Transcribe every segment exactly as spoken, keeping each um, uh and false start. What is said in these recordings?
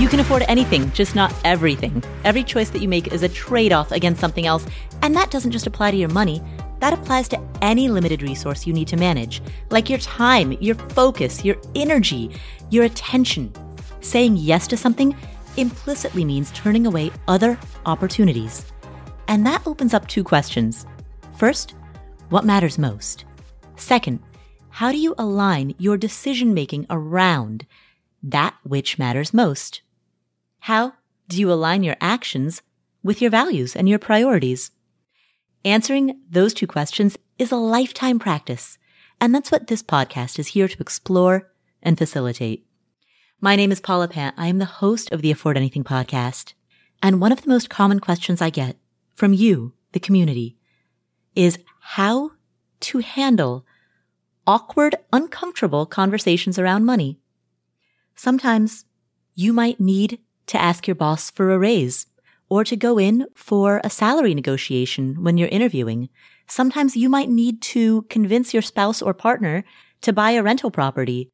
You can afford anything, just not everything. Every choice that you make is a trade-off against something else. And that doesn't just apply to your money. That applies to any limited resource you need to manage, like your time, your focus, your energy, your attention. Saying yes to something implicitly means turning away other opportunities. And that opens up two questions. First, what matters most? Second, how do you align your decision-making around that which matters most? How do you align your actions with your values and your priorities? Answering those two questions is a lifetime practice, and that's what this podcast is here to explore and facilitate. My name is Paula Pant. I am the host of the Afford Anything podcast, and one of the most common questions I get from you, the community, is how to handle awkward, uncomfortable conversations around money. Sometimes you might need to ask your boss for a raise or to go in for a salary negotiation when you're interviewing. Sometimes you might need to convince your spouse or partner to buy a rental property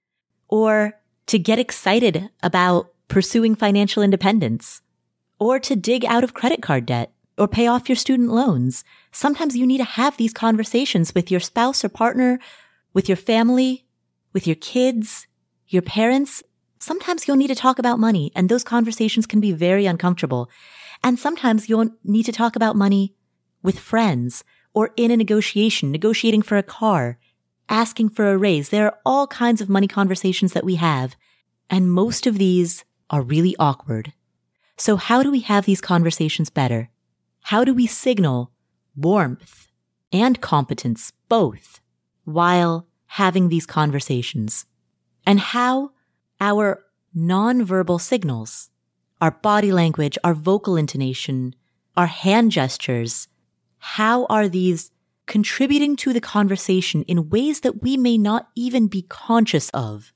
or to get excited about pursuing financial independence or to dig out of credit card debt or pay off your student loans. Sometimes you need to have these conversations with your spouse or partner, with your family, with your kids, your parents. Sometimes you'll need to talk about money, and those conversations can be very uncomfortable. And sometimes you'll need to talk about money with friends or in a negotiation, negotiating for a car, asking for a raise. There are all kinds of money conversations that we have, and most of these are really awkward. So how do we have these conversations better? How do we signal warmth and competence both while having these conversations? And how our nonverbal signals, our body language, our vocal intonation, our hand gestures, how are these contributing to the conversation in ways that we may not even be conscious of?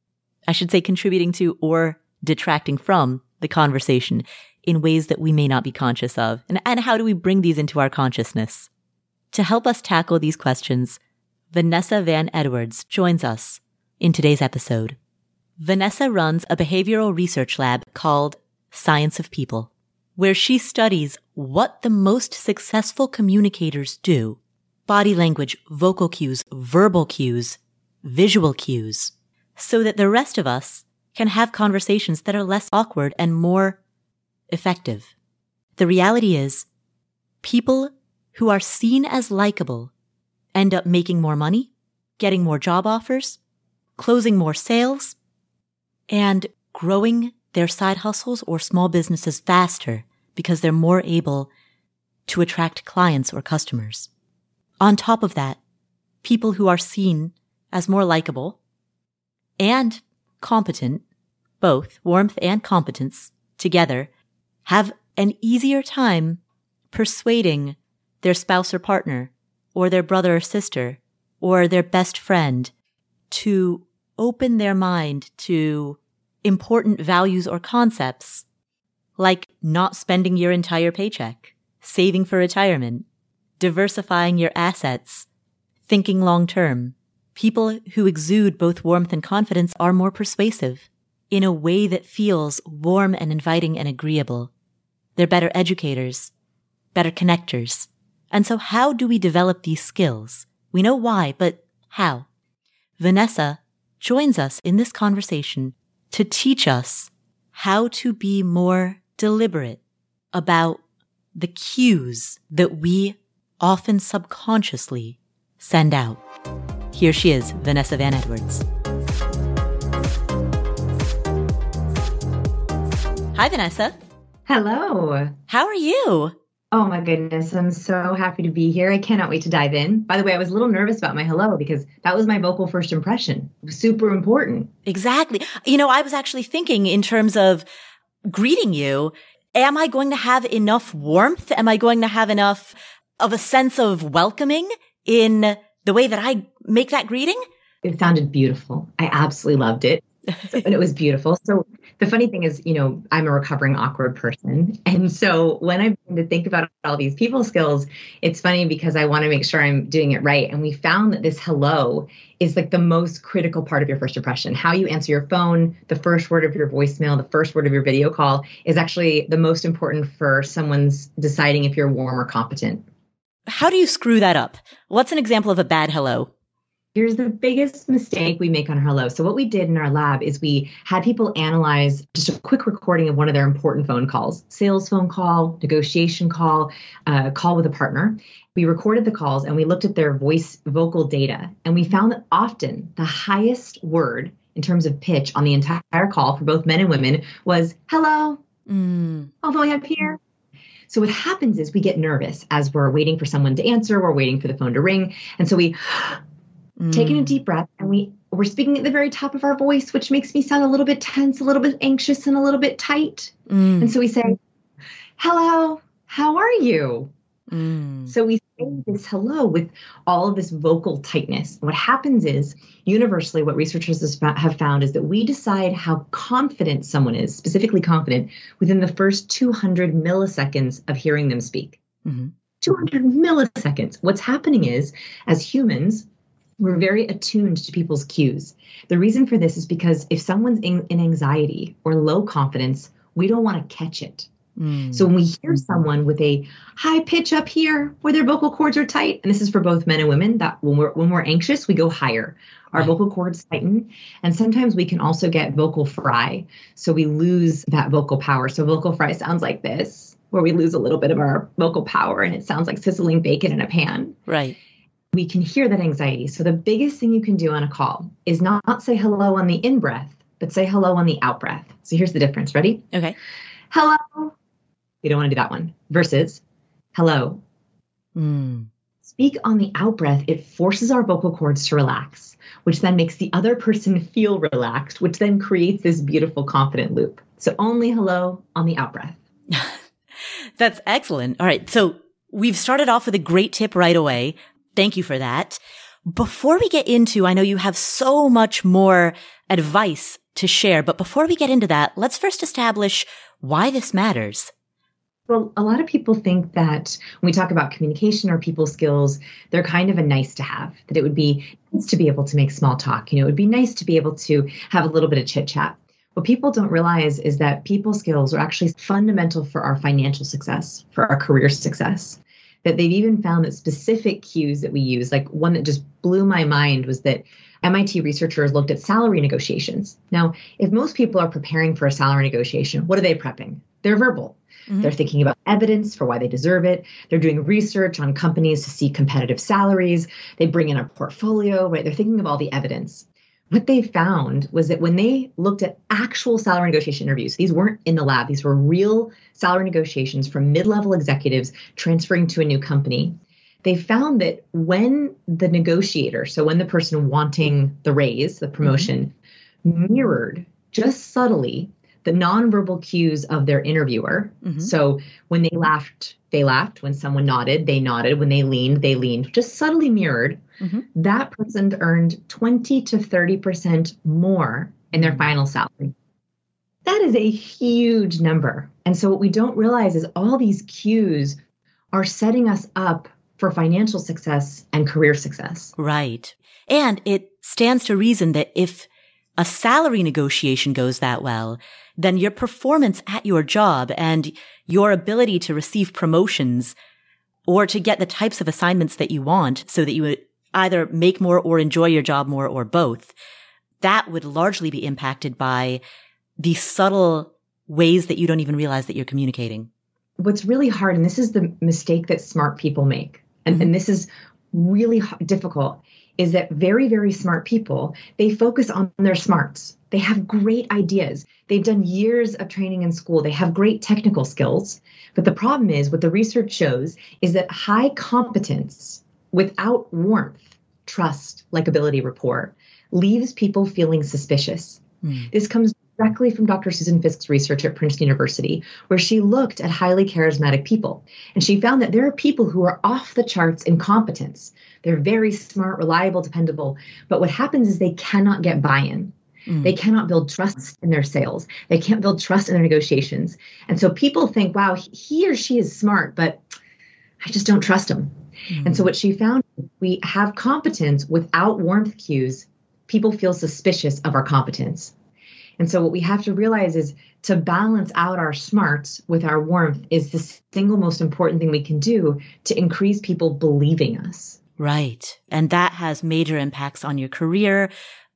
I should say contributing to or detracting from the conversation in ways that we may not be conscious of. And, and how do we bring these into our consciousness? To help us tackle these questions, Vanessa Van Edwards joins us in today's episode. Vanessa runs a behavioral research lab called Science of People, where she studies what the most successful communicators do: body language, vocal cues, verbal cues, visual cues, so that the rest of us can have conversations that are less awkward and more effective. The reality is, people who are seen as likable end up making more money, getting more job offers, closing more sales, and growing their side hustles or small businesses faster because they're more able to attract clients or customers. On top of that, people who are seen as more likable and competent, both warmth and competence together, have an easier time persuading their spouse or partner or their brother or sister or their best friend to open their mind to important values or concepts like not spending your entire paycheck, saving for retirement, diversifying your assets, thinking long term. People who exude both warmth and confidence are more persuasive in a way that feels warm and inviting and agreeable. They're better educators, better connectors. And so how do we develop these skills? We know why, but how? Vanessa joins us in this conversation to teach us how to be more deliberate about the cues that we often subconsciously send out. Here she is, Vanessa Van Edwards. Hi, Vanessa. Hello. How are you? Oh my goodness, I'm so happy to be here. I cannot wait to dive in. By the way, I was a little nervous about my hello because that was my vocal first impression. It was super important. Exactly. You know, I was actually thinking in terms of greeting you, am I going to have enough warmth? Am I going to have enough of a sense of welcoming in the way that I make that greeting? It sounded beautiful. I absolutely loved it. So, and it was beautiful. So the funny thing is, you know, I'm a recovering awkward person. And so when I begin to think about all these people skills, it's funny because I want to make sure I'm doing it right. And we found that this hello is like the most critical part of your first impression. How you answer your phone, the first word of your voicemail, the first word of your video call is actually the most important for someone's deciding if you're warm or competent. How do you screw that up? What's an example of a bad hello? Here's the biggest mistake we make on hello. So what we did in our lab is we had people analyze just a quick recording of one of their important phone calls, sales phone call, negotiation call, uh, call with a partner. We recorded the calls and we looked at their voice vocal data. And we found that often the highest word in terms of pitch on the entire call for both men and women was hello, mm. all the way up here. So what happens is we get nervous as we're waiting for someone to answer, we're waiting for the phone to ring. And so we mm. taking a deep breath and we, we're speaking at the very top of our voice, which makes me sound a little bit tense, a little bit anxious, and a little bit tight. Mm. And so we say, hello, how are you? Mm. So we say this hello with all of this vocal tightness. And what happens is, universally, what researchers have found is that we decide how confident someone is, specifically confident, within the first two hundred milliseconds of hearing them speak. Mm-hmm. two hundred milliseconds. What's happening is, as humans, we're very attuned to people's cues. The reason for this is because if someone's in, in anxiety or low confidence, we don't want to catch it. Mm. So when we hear someone with a high pitch up here where their vocal cords are tight, and this is for both men and women, that when we're when we're anxious, we go higher. Our right. vocal cords tighten. And sometimes we can also get vocal fry. So we lose that vocal power. So vocal fry sounds like this, where we lose a little bit of our vocal power and it sounds like sizzling bacon in a pan. Right. We can hear that anxiety. So the biggest thing you can do on a call is not say hello on the in-breath, but say hello on the out-breath. So here's the difference. Ready? Okay. Hello. You don't want to do that one. Versus hello. Mm. Speak on the out-breath. It forces our vocal cords to relax, which then makes the other person feel relaxed, which then creates this beautiful confident loop. So only hello on the out-breath. That's excellent. All right. So we've started off with a great tip right away. Thank you for that. Before we get into, I know you have so much more advice to share, but before we get into that, let's first establish why this matters. Well, a lot of people think that when we talk about communication or people skills, they're kind of a nice to have, that it would be nice to be able to make small talk. You know, it would be nice to be able to have a little bit of chit chat. What people don't realize is that people skills are actually fundamental for our financial success, for our career success. That they've even found that specific cues that we use, like one that just blew my mind was that M I T researchers looked at salary negotiations. Now, if most people are preparing for a salary negotiation, what are they prepping? They're verbal. Mm-hmm. They're thinking about evidence for why they deserve it. They're doing research on companies to see competitive salaries. They bring in a portfolio, right? They're thinking of all the evidence. What they found was that when they looked at actual salary negotiation interviews, these weren't in the lab, these were real salary negotiations from mid-level executives transferring to a new company. They found that when the negotiator, so when the person wanting the raise, the promotion, mm-hmm. mirrored just subtly the nonverbal cues of their interviewer. Mm-hmm. So when they laughed, they laughed. When someone nodded, they nodded. When they leaned, they leaned. Just subtly mirrored. Mm-hmm. That person earned twenty to thirty percent more in their final salary. That is a huge number. And so what we don't realize is all these cues are setting us up for financial success and career success. Right. And it stands to reason that if a salary negotiation goes that well, then your performance at your job and your ability to receive promotions or to get the types of assignments that you want so that you would either make more or enjoy your job more or both, that would largely be impacted by the subtle ways that you don't even realize that you're communicating. What's really hard, and this is the mistake that smart people make, and, mm-hmm. and this is really difficult, is that very, very smart people, they focus on their smarts. They have great ideas. They've done years of training in school. They have great technical skills. But the problem is, what the research shows is that high competence without warmth, trust, likability, rapport, leaves people feeling suspicious. Mm. This comes directly from Doctor Susan Fisk's research at Princeton University, where she looked at highly charismatic people. And she found that there are people who are off the charts in competence. They're very smart, reliable, dependable. But what happens is they cannot get buy-in. Mm. They cannot build trust in their sales. They can't build trust in their negotiations. And so people think, wow, he or she is smart, but I just don't trust him. Mm. And so what she found, we have competence without warmth cues. People feel suspicious of our competence. And so what we have to realize is to balance out our smarts with our warmth is the single most important thing we can do to increase people believing us. Right. And that has major impacts on your career,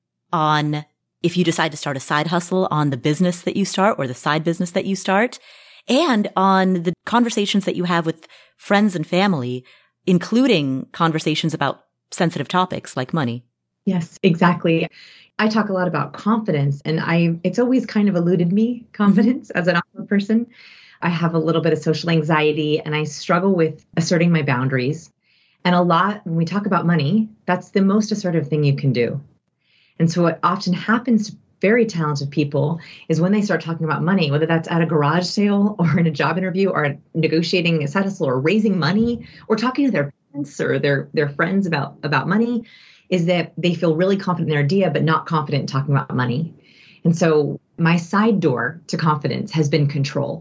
on if you decide to start a side hustle, on the business that you start or the side business that you start, and on the conversations that you have with friends and family, including conversations about sensitive topics like money. Yes, exactly. I talk a lot about confidence, and I it's always kind of eluded me, confidence, mm-hmm. as an awkward person. I have a little bit of social anxiety, and I struggle with asserting my boundaries. And a lot, when we talk about money, that's the most assertive thing you can do. And so what often happens to very talented people is when they start talking about money, whether that's at a garage sale or in a job interview or negotiating a side hustle or raising money or talking to their parents or their, their friends about, about money, is that they feel really confident in their idea, but not confident in talking about money. And so my side door to confidence has been control.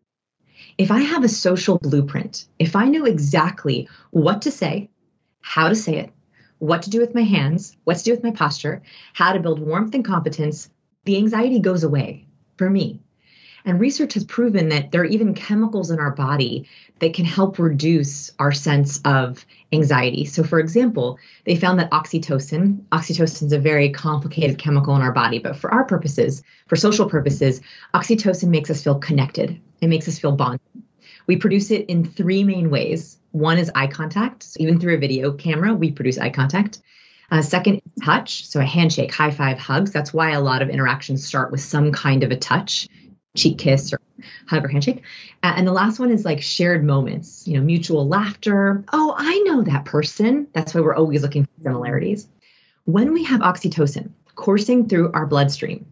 If I have a social blueprint, if I know exactly what to say, how to say it, what to do with my hands, what to do with my posture, how to build warmth and competence, the anxiety goes away for me. And research has proven that there are even chemicals in our body that can help reduce our sense of anxiety. So for example, they found that oxytocin, oxytocin is a very complicated chemical in our body, but for our purposes, for social purposes, oxytocin makes us feel connected. It makes us feel bonded. We produce it in three main ways. One is eye contact. So even through a video camera, we produce eye contact. Uh, second is touch. So a handshake, high five, hugs. That's why a lot of interactions start with some kind of a touch, cheek kiss or hug or handshake. Uh, and the last one is like shared moments, you know, mutual laughter. Oh, I know that person. That's why we're always looking for similarities. When we have oxytocin coursing through our bloodstream,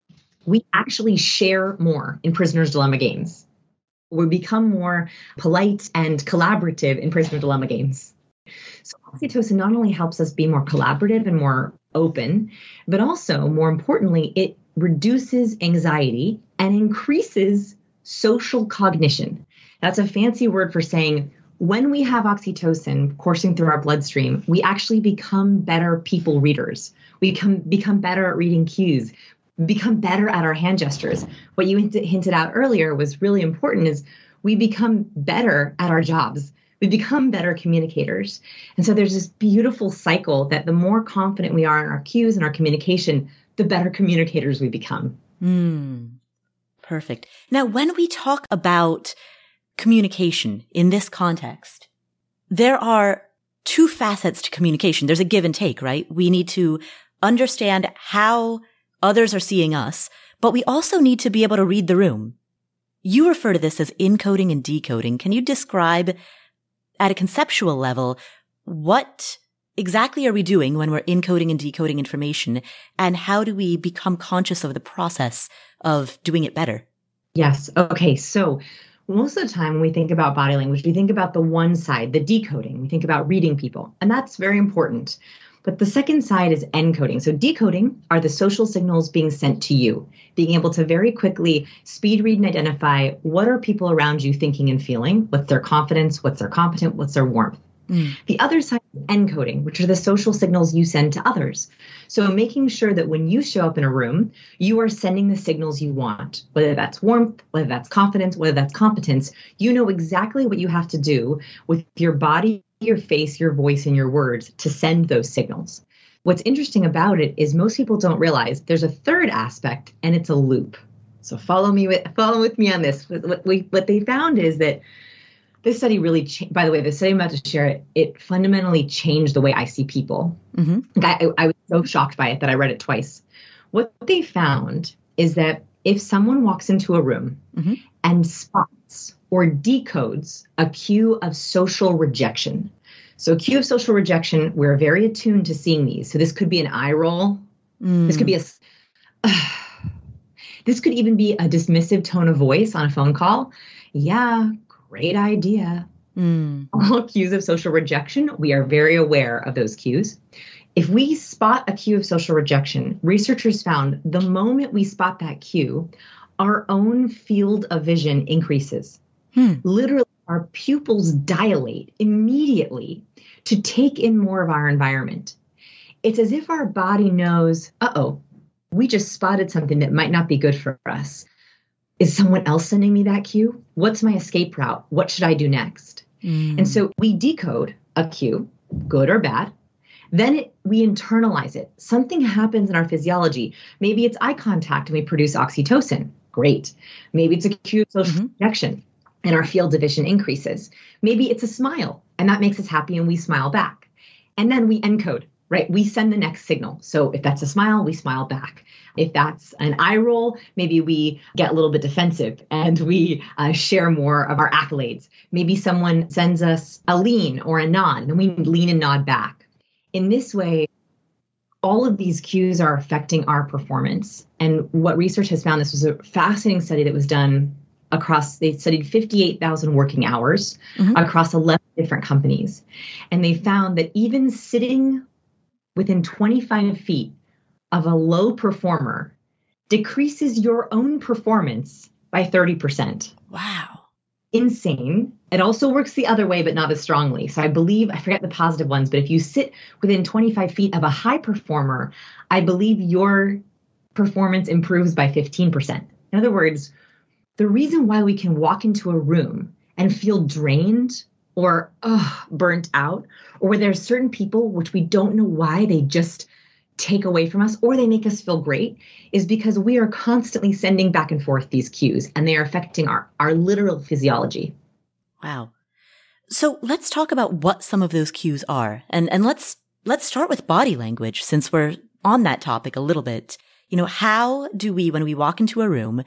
we actually share more in Prisoner's Dilemma games. We become more polite and collaborative in Prisoner's Dilemma games. So oxytocin not only helps us be more collaborative and more open, but also, more importantly, it reduces anxiety and increases social cognition. That's a fancy word for saying when we have oxytocin coursing through our bloodstream, we actually become better people readers. We become, become better at reading cues. Become better at our hand gestures. What you hint- hinted out earlier was really important is we become better at our jobs. We become better communicators. And so there's this beautiful cycle that the more confident we are in our cues and our communication, the better communicators we become. Mm, perfect. Now, when we talk about communication in this context, there are two facets to communication. There's a give and take, right? We need to understand how others are seeing us, but we also need to be able to read the room. You refer to this as encoding and decoding. Can you describe at a conceptual level what exactly are we doing when we're encoding and decoding information, and how do we become conscious of the process of doing it better? Yes. Okay. So most of the time when we think about body language, we think about the one side, the decoding. We think about reading people, and that's very important. But the second side is encoding. So decoding are the social signals being sent to you, being able to very quickly speed read and identify what are people around you thinking and feeling, what's their confidence, what's their competence, what's their warmth. Mm. The other side is encoding, which are the social signals you send to others. So making sure that when you show up in a room, you are sending the signals you want, whether that's warmth, whether that's confidence, whether that's competence. You know exactly what you have to do with your body, your face, your voice, and your words to send those signals. What's interesting about it is most people don't realize there's a third aspect, and it's a loop. So follow me with follow with me on this. What, we, what they found is that this study really, cha- by the way, the study I'm about to share, it, it fundamentally changed the way I see people. Mm-hmm. Like I, I was so shocked by it that I read it twice. What they found is that if someone walks into a room mm-hmm. and spots or decodes a cue of social rejection. So a cue of social rejection, we're very attuned to seeing these. So this could be an eye roll. Mm. This could be a, uh, this could even be a dismissive tone of voice on a phone call. Yeah, great idea. Mm. All cues of social rejection, we are very aware of those cues. If we spot a cue of social rejection, researchers found the moment we spot that cue, our own field of vision increases. Hmm. Literally, our pupils dilate immediately to take in more of our environment. It's as if our body knows, uh-oh, we just spotted something that might not be good for us. Is someone else sending me that cue? What's my escape route? What should I do next? Mm. And so we decode a cue, good or bad. Then it, we internalize it. Something happens in our physiology. Maybe it's eye contact and we produce oxytocin. Great. Maybe it's a cue of social mm-hmm. rejection and our field of vision increases. Maybe it's a smile and that makes us happy and we smile back. And then we encode, right? We send the next signal. So if that's a smile, we smile back. If that's an eye roll, maybe we get a little bit defensive and we uh, share more of our accolades. Maybe someone sends us a lean or a nod and we lean and nod back. In this way, all of these cues are affecting our performance. And what research has found, this was a fascinating study that was done across, they studied fifty-eight thousand working hours mm-hmm. across eleven different companies. And they found that even sitting within twenty-five feet of a low performer decreases your own performance by thirty percent. Wow. Insane. It also works the other way, but not as strongly. So I believe, I forget the positive ones, but if you sit within twenty-five feet of a high performer, I believe your performance improves by fifteen percent. In other words, the reason why we can walk into a room and feel drained or ugh, burnt out, or where there's certain people which we don't know why they just take away from us or they make us feel great, is because we are constantly sending back and forth these cues and they are affecting our, our literal physiology. Wow. So let's talk about what some of those cues are. And, and let's, let's start with body language since we're on that topic a little bit. You know, how do we, when we walk into a room,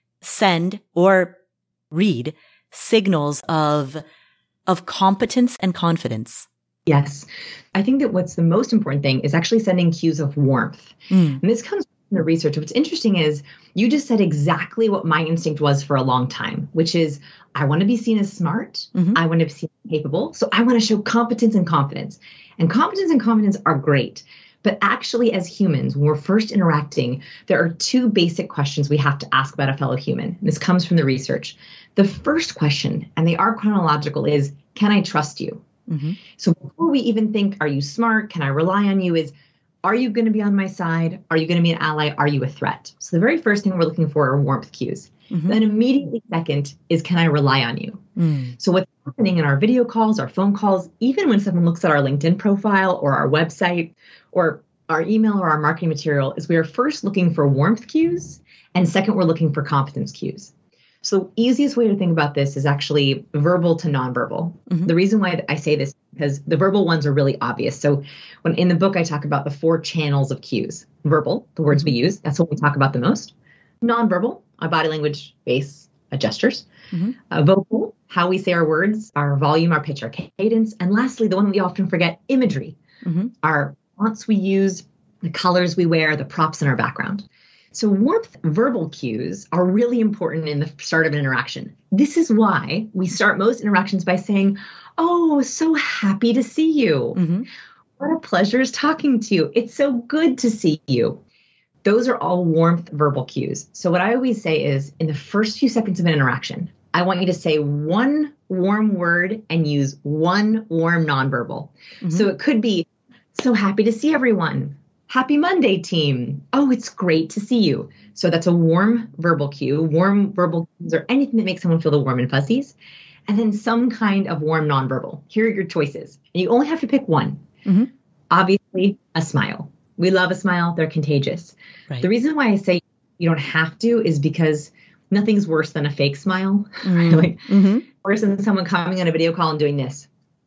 send or read signals of, of competence and confidence? Yes. I think that what's the most important thing is actually sending cues of warmth. Mm. And this comes from the research. What's interesting is you just said exactly what my instinct was for a long time, which is I want to be seen as smart. Mm-hmm. I want to be seen as capable. So I want to show competence and confidence. And competence and confidence are great. But actually, as humans, when we're first interacting, there are two basic questions we have to ask about a fellow human. And this comes from the research. The first question, and they are chronological, is, can I trust you? Mm-hmm. So before we even think, are you smart? Can I rely on you? Is, are you going to be on my side? Are you going to be an ally? Are you a threat? So the very first thing we're looking for are warmth cues. Mm-hmm. Then immediately second is, can I rely on you? Mm. So what's happening in our video calls, our phone calls, even when someone looks at our LinkedIn profile or our website or our email or our marketing material, is we are first looking for warmth cues. And second, we're looking for competence cues. So the easiest way to think about this is actually verbal to nonverbal. Mm-hmm. The reason why I say this is because the verbal ones are really obvious. So when in the book, I talk about the four channels of cues. Verbal, the words we use, that's what we talk about the most. Nonverbal, our body language, face, uh, gestures. Mm-hmm. Uh, vocal, how we say our words, our volume, our pitch, our cadence. And lastly, the one we often forget, imagery, mm-hmm. our fonts we use, the colors we wear, the props in our background. So warmth verbal cues are really important in the start of an interaction. This is why we start most interactions by saying, oh, so happy to see you. Mm-hmm. What a pleasure is talking to you. It's so good to see you. Those are all warmth verbal cues. So what I always say is in the first few seconds of an interaction, I want you to say one warm word and use one warm nonverbal. Mm-hmm. So it could be, so happy to see everyone. Happy Monday, team. Oh, it's great to see you. So that's a warm verbal cue. Warm verbal cues are anything that makes someone feel the warm and fuzzies. And then some kind of warm nonverbal. Here are your choices. And you only have to pick one. Mm-hmm. Obviously, a smile. We love a smile. They're contagious. Right. The reason why I say you don't have to is because nothing's worse than a fake smile. Mm-hmm. like, mm-hmm. Worse than someone coming on a video call and doing this.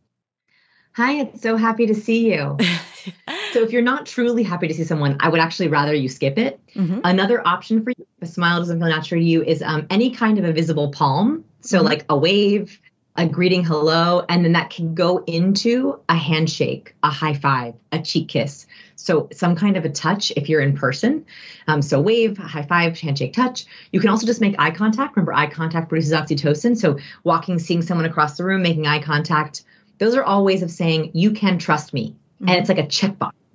Hi, it's so happy to see you. So if you're not truly happy to see someone, I would actually rather you skip it. Mm-hmm. Another option for you, if a smile doesn't feel natural to you, is um, any kind of a visible palm. So mm-hmm. like a wave, a greeting hello, and then that can go into a handshake, a high five, a cheek kiss. So some kind of a touch if you're in person. Um, so wave, high five, handshake, touch. You can also just make eye contact. Remember, eye contact produces oxytocin. So walking, seeing someone across the room, making eye contact. Those are all ways of saying you can trust me. Mm-hmm. And it's like a checkbox.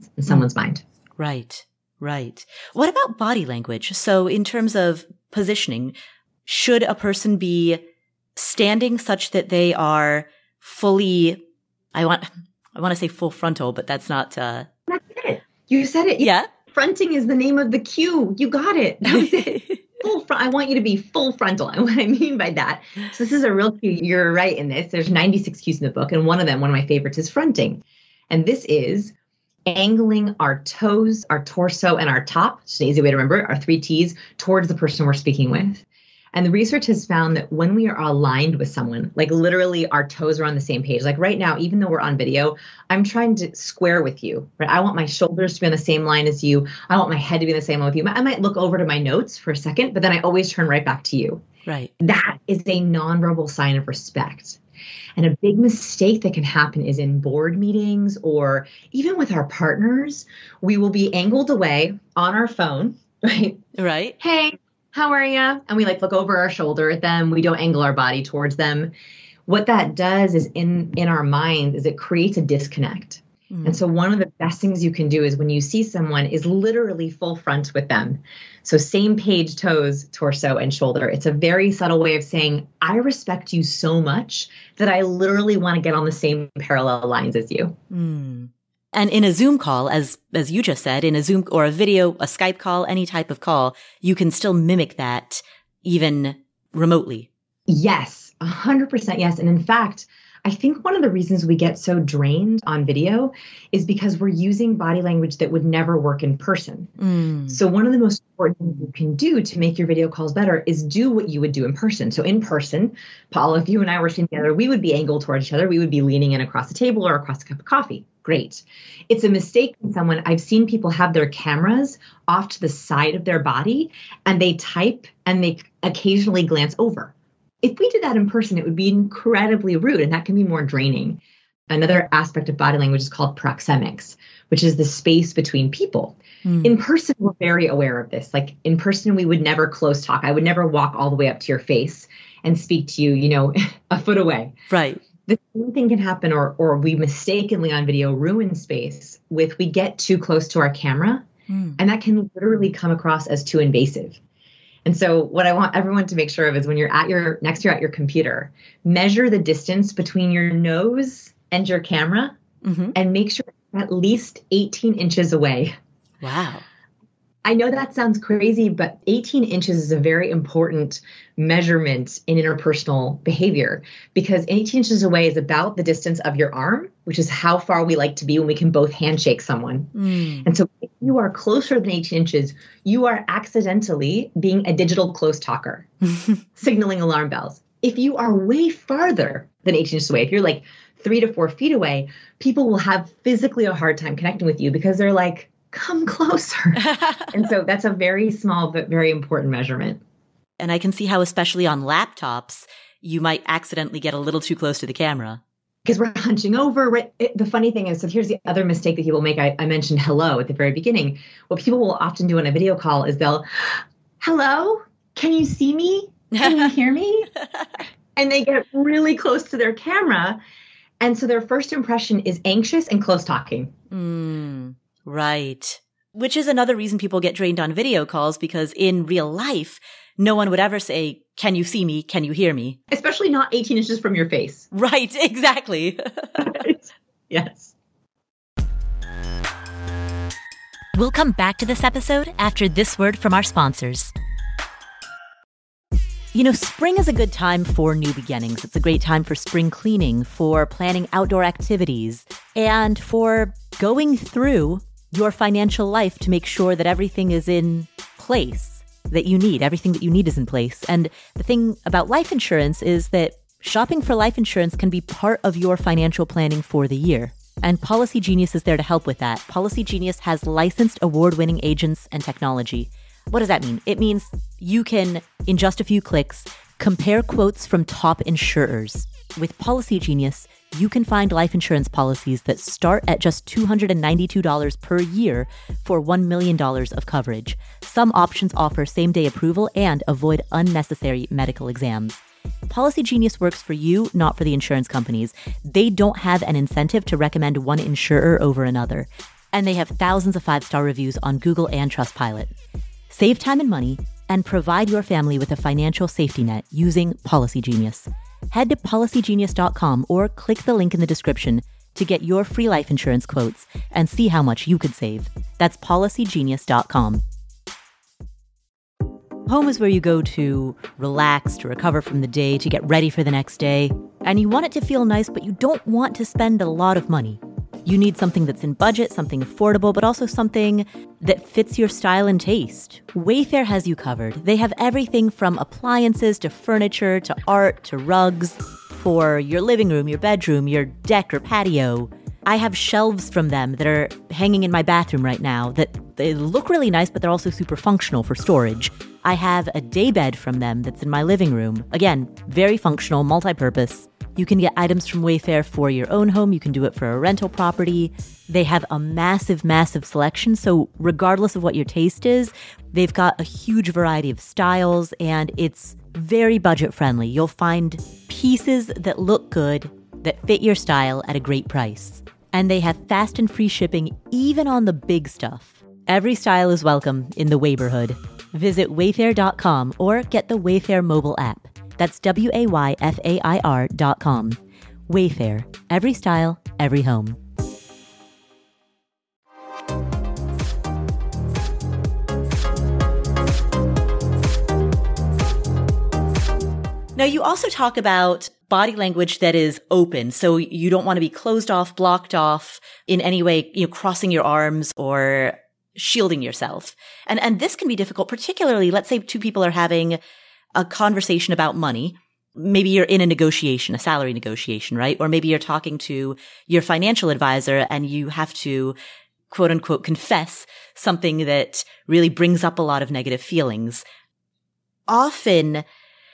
in someone's mm. mind. Right, right. What about body language? So in terms of positioning, should a person be standing such that they are fully, I want, I want to say full frontal, but that's not, uh, that's it. You said it. Yeah. Fronting is the name of the cue. You got it. That was it. Full front. I want you to be full frontal. And what I mean by that, so this is a real cue. You're right in this. There's ninety-six cues in the book. And one of them, one of my favorites is fronting. And this is angling our toes, our torso, and our top, it's an easy way to remember it, our three T's, towards the person we're speaking with. And the research has found that when we are aligned with someone, like literally our toes are on the same page, like right now, even though we're on video, I'm trying to square with you, right? I want my shoulders to be on the same line as you. I want my head to be in the same line with you. I might look over to my notes for a second, but then I always turn right back to you. Right. That is a nonverbal sign of respect. And a big mistake that can happen is in board meetings or even with our partners, we will be angled away on our phone, right? Right. Hey, how are you? And we like look over our shoulder at them. We don't angle our body towards them. What that does is in, in our minds is it creates a disconnect. Mm. And so one of the best things you can do is when you see someone is literally full front with them. So same page, toes, torso, and shoulder. It's a very subtle way of saying, I respect you so much that I literally want to get on the same parallel lines as you. Mm. And in a Zoom call, as as you just said, in a Zoom or a video, a Skype call, any type of call, you can still mimic that even remotely. Yes, one hundred percent yes. And in fact, I think one of the reasons we get so drained on video is because we're using body language that would never work in person. Mm. So one of the most important things you can do to make your video calls better is do what you would do in person. So in person, Paul, if you and I were sitting together, we would be angled towards each other. We would be leaning in across the table or across a cup of coffee. Great. It's a mistake when someone, I've seen people have their cameras off to the side of their body and they type and they occasionally glance over. If we did that in person, it would be incredibly rude and that can be more draining. Another aspect of body language is called proxemics, which is the space between people. Mm. In person, we're very aware of this. Like in person, we would never close talk. I would never walk all the way up to your face and speak to you, you know, a foot away. Right. The same thing can happen, or or we mistakenly on video ruin space with we get too close to our camera, mm. and that can literally come across as too invasive. And so what I want everyone to make sure of is when you're at your next year at your computer, measure the distance between your nose and your camera mm-hmm. and make sure it's at least eighteen inches away. Wow. I know that sounds crazy, but eighteen inches is a very important measurement in interpersonal behavior because eighteen inches away is about the distance of your arm, which is how far we like to be when we can both handshake someone. Mm. And so if you are closer than eighteen inches, you are accidentally being a digital close talker, signaling alarm bells. If you are way farther than eighteen inches away, if you're like three to four feet away, people will have physically a hard time connecting with you because they're like, come closer. And so that's a very small but very important measurement. And I can see how, especially on laptops, you might accidentally get a little too close to the camera. Because we're hunching over. Right? It, the funny thing is, so here's the other mistake that people make. I, I mentioned hello at the very beginning. What people will often do in a video call is they'll, hello, can you see me? Can you hear me? And they get really close to their camera. And so their first impression is anxious and close talking. Mm. Right. Which is another reason people get drained on video calls, because in real life, no one would ever say, can you see me? Can you hear me? Especially not eighteen inches from your face. Right. Exactly. Right. Yes. We'll come back to this episode after this word from our sponsors. You know, spring is a good time for new beginnings. It's a great time for spring cleaning, for planning outdoor activities, and for going through your financial life to make sure that everything is in place that you need. Everything that you need is in place. And the thing about life insurance is that shopping for life insurance can be part of your financial planning for the year. And Policy Genius is there to help with that. Policy Genius has licensed award-winning agents and technology. What does that mean? It means you can, in just a few clicks, compare quotes from top insurers. With Policy Genius, you can find life insurance policies that start at just two hundred ninety-two dollars per year for one million dollars of coverage. Some options offer same-day approval and avoid unnecessary medical exams. Policy Genius works for you, not for the insurance companies. They don't have an incentive to recommend one insurer over another. And they have thousands of five-star reviews on Google and Trustpilot. Save time and money and provide your family with a financial safety net using Policy Genius. Head to policy genius dot com or click the link in the description to get your free life insurance quotes and see how much you could save. That's policy genius dot com. Home is where you go to relax, to recover from the day, to get ready for the next day. And you want it to feel nice, but you don't want to spend a lot of money. You need something that's in budget, something affordable, but also something that fits your style and taste. Wayfair has you covered. They have everything from appliances to furniture to art to rugs for your living room, your bedroom, your deck or patio. I have shelves from them that are hanging in my bathroom right now that they look really nice, but they're also super functional for storage. I have a daybed from them that's in my living room. Again, very functional, multi-purpose. You can get items from Wayfair for your own home. You can do it for a rental property. They have a massive, massive selection. So regardless of what your taste is, they've got a huge variety of styles and it's very budget friendly. You'll find pieces that look good, that fit your style at a great price. And they have fast and free shipping even on the big stuff. Every style is welcome in the Wayborhood. Visit wayfair dot com or get the Wayfair mobile app. That's W A Y F A I R dot com. Wayfair. Every style, every home. Now, you also talk about body language that is open. So you don't want to be closed off, blocked off in any way, you know, crossing your arms or shielding yourself. And, and this can be difficult, particularly, let's say two people are having a conversation about money. Maybe you're in a negotiation, a salary negotiation, right? Or maybe you're talking to your financial advisor and you have to, quote unquote, confess something that really brings up a lot of negative feelings. Often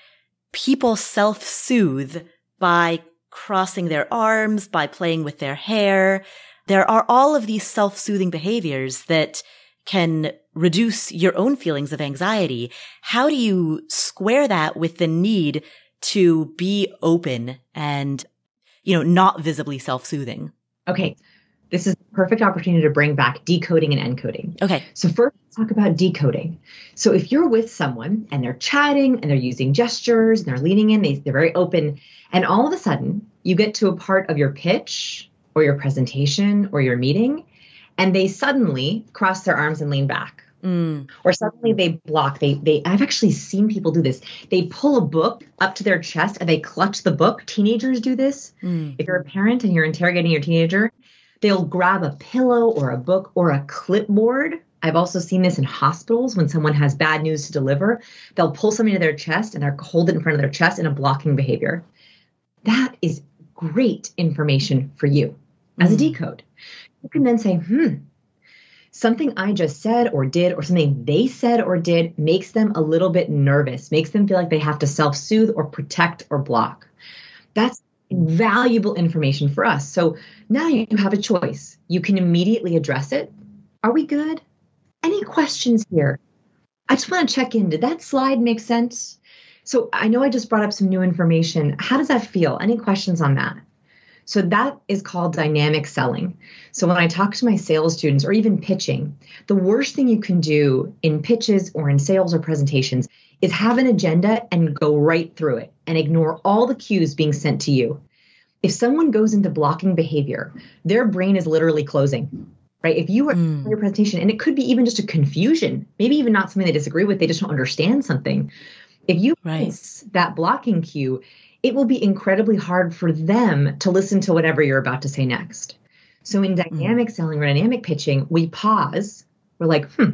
people self-soothe by crossing their arms, by playing with their hair. There are all of these self-soothing behaviors that can reduce your own feelings of anxiety. How do you square that with the need to be open and, you know, not visibly self-soothing? Okay. This is the perfect opportunity to bring back decoding and encoding. Okay. So first, let's talk about decoding. So if you're with someone and they're chatting and they're using gestures and they're leaning in, they, they're very open, and all of a sudden you get to a part of your pitch or your presentation or your meeting, and they suddenly cross their arms and lean back. Mm. Or suddenly they block. They, they, I've actually seen people do this. They pull a book up to their chest and they clutch the book. Teenagers do this. Mm. If you're a parent and you're interrogating your teenager, they'll grab a pillow or a book or a clipboard. I've also seen this in hospitals when someone has bad news to deliver. They'll pull something to their chest and they'll hold it in front of their chest in a blocking behavior. That is great information for you as mm. a decode. You can then say, hmm, something I just said or did or something they said or did makes them a little bit nervous, makes them feel like they have to self-soothe or protect or block. That's valuable information for us. So now you have a choice. You can immediately address it. Are we good? Any questions here? I just want to check in. Did that slide make sense? So I know I just brought up some new information. How does that feel? Any questions on that? So that is called dynamic selling. So when I talk to my sales students or even pitching, the worst thing you can do in pitches or in sales or presentations is have an agenda and go right through it and ignore all the cues being sent to you. If someone goes into blocking behavior, their brain is literally closing, right? If you are mm. in your presentation, and it could be even just a confusion, maybe even not something they disagree with, they just don't understand something. If you right. miss that blocking cue, it will be incredibly hard for them to listen to whatever you're about to say next. So in dynamic mm. selling or dynamic pitching, we pause. We're like, hmm,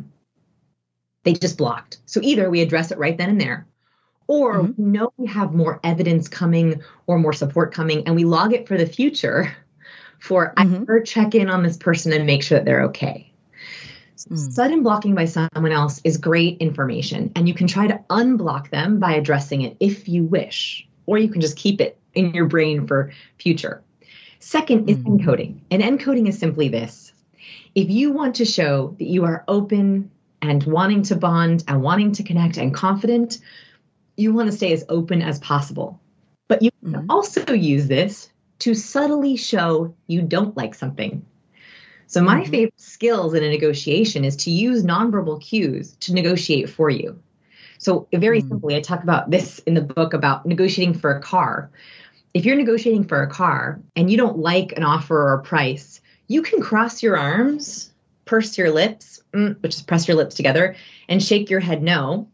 they just blocked. So either we address it right then and there, or mm-hmm. we know we have more evidence coming or more support coming, and we log it for the future for mm-hmm. I better check in on this person and make sure that they're okay. Mm. Sudden blocking by someone else is great information, and you can try to unblock them by addressing it if you wish. Or you can just keep it in your brain for future. Second is mm. encoding. And encoding is simply this. If you want to show that you are open and wanting to bond and wanting to connect and confident, you want to stay as open as possible. But you can mm. also use this to subtly show you don't like something. So my Mm-hmm. favorite skills in a negotiation is to use nonverbal cues to negotiate for you. So very Mm. simply, I talk about this in the book about negotiating for a car. If you're negotiating for a car and you don't like an offer or a price, you can cross your arms, purse your lips, mm, which is press your lips together, and shake your head no.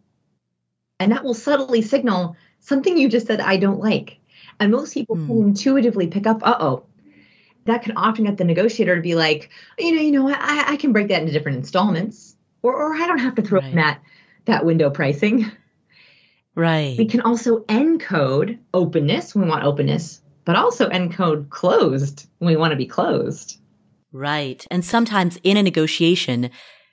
And that will subtly signal something you just said I don't like. And most people Mm. can intuitively pick up, uh-oh. That can often get the negotiator to be like, you know, you know, I, I can break that into different installments, or, or I don't have to throw in Right. that, that window pricing. Right. We can also encode openness when we want openness, but also encode closed when we want to be closed. Right. And sometimes in a negotiation,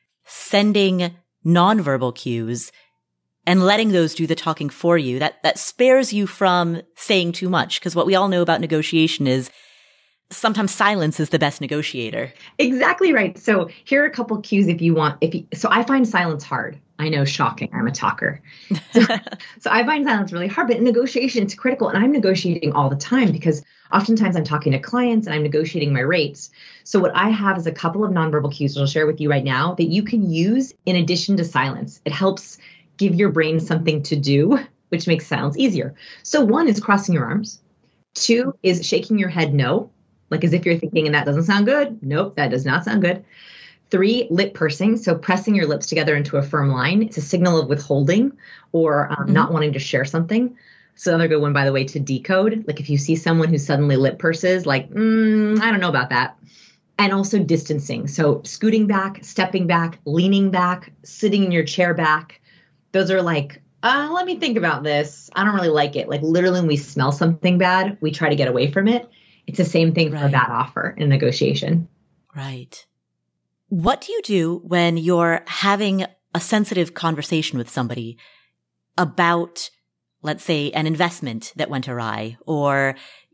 sending nonverbal cues and letting those do the talking for you, that, that spares you from saying too much. Because what we all know about negotiation is sometimes silence is the best negotiator. Exactly right. So here are a couple cues if you want. If you, so I find silence hard. I know, shocking. I'm a talker. So, so I find silence really hard, but in negotiation, it's critical. And I'm negotiating all the time because oftentimes I'm talking to clients and I'm negotiating my rates. So what I have is a couple of nonverbal cues that I'll share with you right now that you can use in addition to silence. It helps give your brain something to do, which makes silence easier. So one is crossing your arms. Two is shaking your head no, like as if you're thinking, and that doesn't sound good. Nope, that does not sound good. Three, lip pursing. So pressing your lips together into a firm line. It's a signal of withholding or um, mm-hmm. not wanting to share something. So another good one, by the way, to decode. Like if you see someone who suddenly lip purses, like, mm, I don't know about that. And also distancing. So scooting back, stepping back, leaning back, sitting in your chair back. Those are like, uh, let me think about this. I don't really like it. Like literally when we smell something bad, we try to get away from it. It's the same thing for Right. a bad offer in negotiation. Right. What do you do when you're having a sensitive conversation with somebody about, let's say, an investment that went awry, or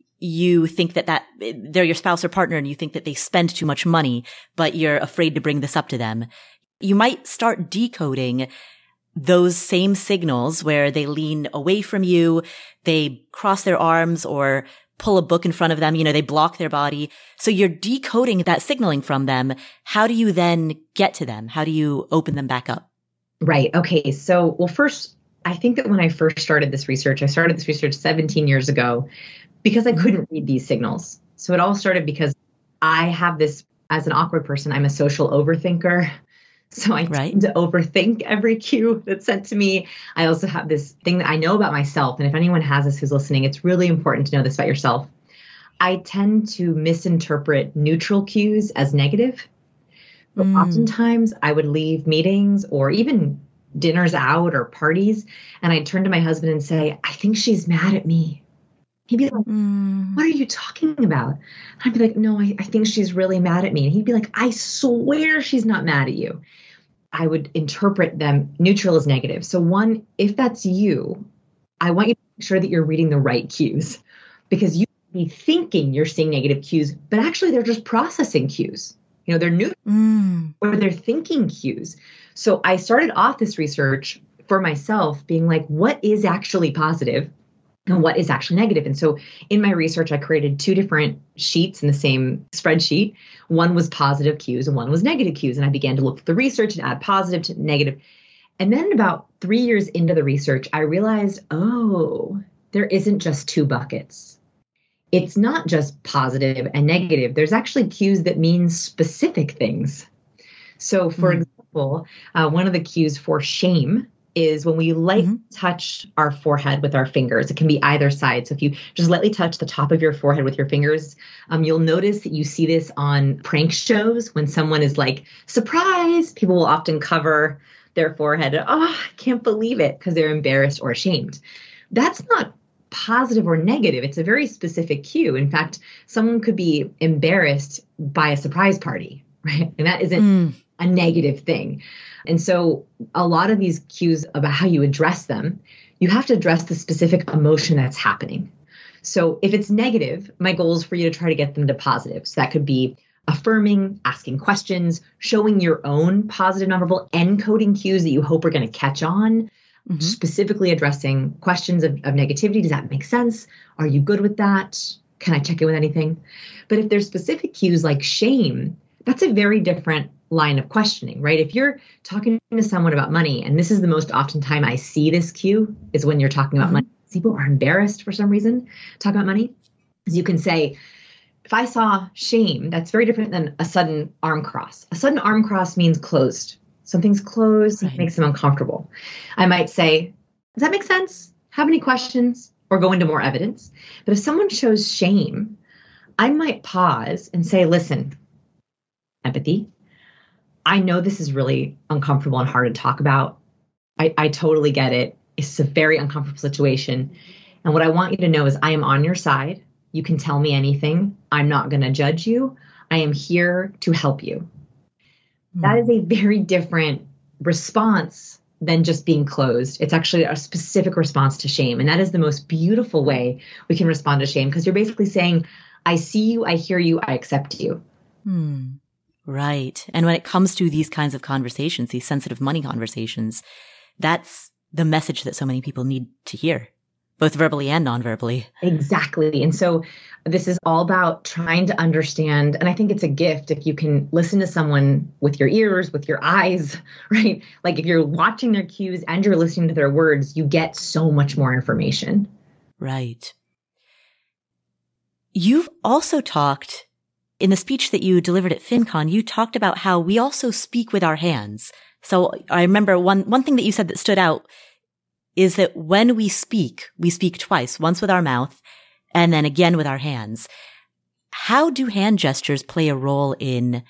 you think that that they're your spouse or partner and you think that they spend too much money, but you're afraid to bring this up to them? You might start decoding those same signals where they lean away from you, they cross their arms or pull a book in front of them, you know, they block their body. So you're decoding that signaling from them. How do you then get to them? How do you open them back up? Right. Okay. So, well, first, I think that when I first started this research, I started this research seventeen years ago because I couldn't read these signals. So it all started because I have this, as an awkward person, I'm a social overthinker. So I right. tend to overthink every cue that's sent to me. I also have this thing that I know about myself. And if anyone has this who's listening, it's really important to know this about yourself. I tend to misinterpret neutral cues as negative. But mm. oftentimes I would leave meetings or even dinners out or parties, and I'd turn to my husband and say, I think she's mad at me. He'd be like, mm. what are you talking about? I'd be like, no, I, I think she's really mad at me. And he'd be like, I swear she's not mad at you. I would interpret them neutral as negative. So one, if that's you, I want you to make sure that you're reading the right cues, because you be thinking you're seeing negative cues, but actually they're just processing cues. You know, they're new mm. or they're thinking cues. So I started off this research for myself being like, what is actually positive and what is actually negative? And so in my research, I created two different sheets in the same spreadsheet. One was positive cues and one was negative cues. And I began to look at the research and add positive to negative. And then about three years into the research, I realized, oh, there isn't just two buckets. It's not just positive and negative. There's actually cues that mean specific things. So for mm-hmm. example, uh, one of the cues for shame is when we lightly mm-hmm. touch our forehead with our fingers. It can be either side. So if you just lightly touch the top of your forehead with your fingers, um, you'll notice that you see this on prank shows when someone is like, surprise, people will often cover their forehead. Oh, I can't believe it, because they're embarrassed or ashamed. That's not positive or negative. It's a very specific cue. In fact, someone could be embarrassed by a surprise party, right? And that isn't mm. a negative thing. And so a lot of these cues about how you address them, you have to address the specific emotion that's happening. So if it's negative, my goal is for you to try to get them to positive. So that could be affirming, asking questions, showing your own positive nonverbal encoding cues that you hope are going to catch on, mm-hmm. specifically addressing questions of, of negativity. Does that make sense? Are you good with that? Can I check in with anything? But if there's specific cues like shame, That's a very different line of questioning, right? If you're talking to someone about money, and this is the most often time I see this cue is when you're talking about mm-hmm. money. People are embarrassed for some reason to talk about money. As you can say, if I saw shame, that's very different than a sudden arm cross. A sudden arm cross means closed. Something's closed, right. It makes them uncomfortable. I might say, does that make sense? Have any questions? Or go into more evidence. But if someone shows shame, I might pause and say, listen, empathy. I know this is really uncomfortable and hard to talk about. I, I totally get it. It's a very uncomfortable situation. And what I want you to know is I am on your side. You can tell me anything. I'm not going to judge you. I am here to help you. Mm. That is a very different response than just being closed. It's actually a specific response to shame. And that is the most beautiful way we can respond to shame, because you're basically saying, I see you, I hear you, I accept you. Hmm. Right. And when it comes to these kinds of conversations, these sensitive money conversations, that's the message that so many people need to hear, both verbally and non-verbally. Exactly. And so this is all about trying to understand. And I think it's a gift if you can listen to someone with your ears, with your eyes, right? Like if you're watching their cues and you're listening to their words, you get so much more information. Right. You've also talked in the speech that you delivered at FinCon, you talked about how we also speak with our hands. So I remember one, one thing that you said that stood out is that when we speak, we speak twice, once with our mouth and then again with our hands. How do hand gestures play a role in,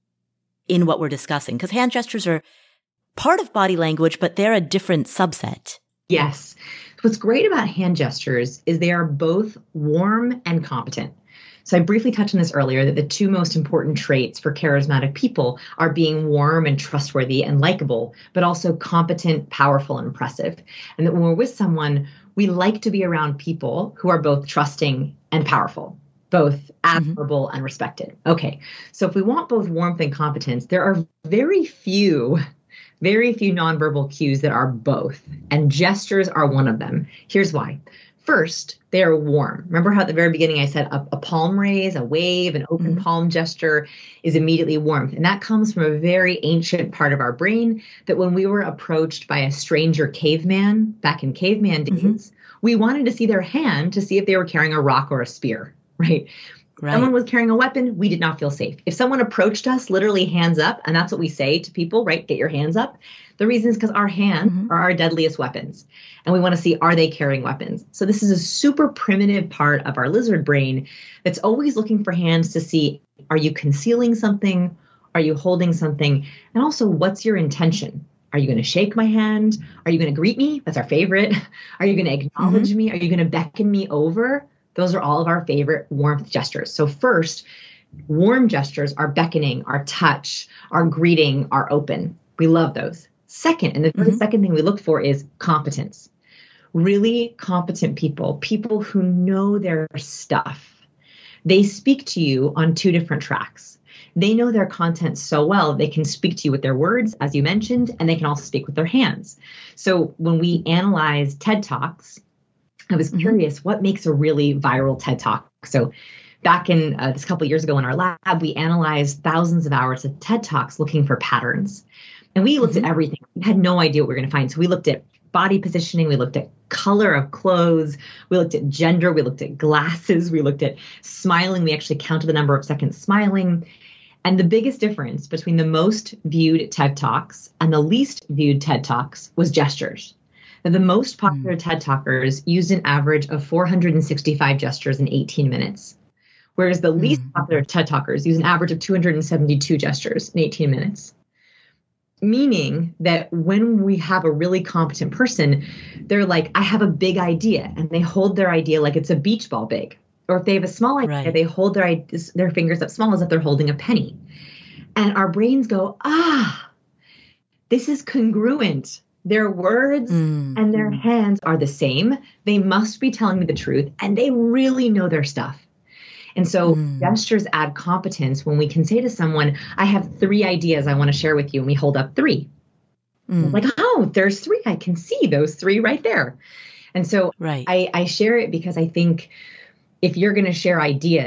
in what we're discussing? Because hand gestures are part of body language, but they're a different subset. Yes. What's great about hand gestures is they are both warm and competent. So I briefly touched on this earlier, that the two most important traits for charismatic people are being warm and trustworthy and likable, but also competent, powerful, and impressive. And that when we're with someone, we like to be around people who are both trusting and powerful, both admirable mm-hmm. and respected. Okay, so if we want both warmth and competence, there are very few, very few nonverbal cues that are both, and gestures are one of them. Here's why. First, they are warm. Remember how at the very beginning I said a, a palm raise, a wave, an open mm-hmm. palm gesture is immediately warmth. And that comes from a very ancient part of our brain that when we were approached by a stranger caveman back in caveman days, mm-hmm. we wanted to see their hand to see if they were carrying a rock or a spear, right? Right. Someone was carrying a weapon, we did not feel safe. If someone approached us, literally hands up, and that's what we say to people, right? Get your hands up. The reason is because our hands mm-hmm. are our deadliest weapons. And we want to see, are they carrying weapons? So this is a super primitive part of our lizard brain that's always looking for hands to see, are you concealing something? Are you holding something? And also, what's your intention? Are you going to shake my hand? Are you going to greet me? That's our favorite. Are you going to acknowledge mm-hmm. me? Are you going to beckon me over? Those are all of our favorite warmth gestures. So first, warm gestures are beckoning, our touch, our greeting, our open. We love those. Second, and the mm-hmm. second thing we look for is competence. Really competent people, people who know their stuff. They speak to you on two different tracks. They know their content so well, they can speak to you with their words, as you mentioned, and they can also speak with their hands. So when we analyze TED Talks, I was mm-hmm. curious, what makes a really viral TED Talk? So back in uh, this couple of years ago in our lab, we analyzed thousands of hours of TED Talks looking for patterns. And we looked mm-hmm. at everything. We had no idea what we were going to find. So we looked at body positioning. We looked at color of clothes. We looked at gender. We looked at glasses. We looked at smiling. We actually counted the number of seconds smiling. And the biggest difference between the most viewed TED Talks and the least viewed TED Talks was gestures. Now, the most popular mm. TED Talkers used an average of four hundred sixty-five gestures in eighteen minutes, whereas the mm. least popular TED Talkers use an average of two hundred seventy-two gestures in eighteen minutes. Meaning that when we have a really competent person, they're like, I have a big idea, and they hold their idea like it's a beach ball big. Or if they have a small idea, right. they hold their their fingers up small as if they're holding a penny. And our brains go, ah, this is congruent. Their words mm. and their hands are the same. They must be telling me the truth, and they really know their stuff. And so mm. gestures add competence when we can say to someone, I have three ideas I want to share with you. And we hold up three. Mm. Like, oh, there's three. I can see those three right there. And so right. I, I share it because I think if you're going to share ideas,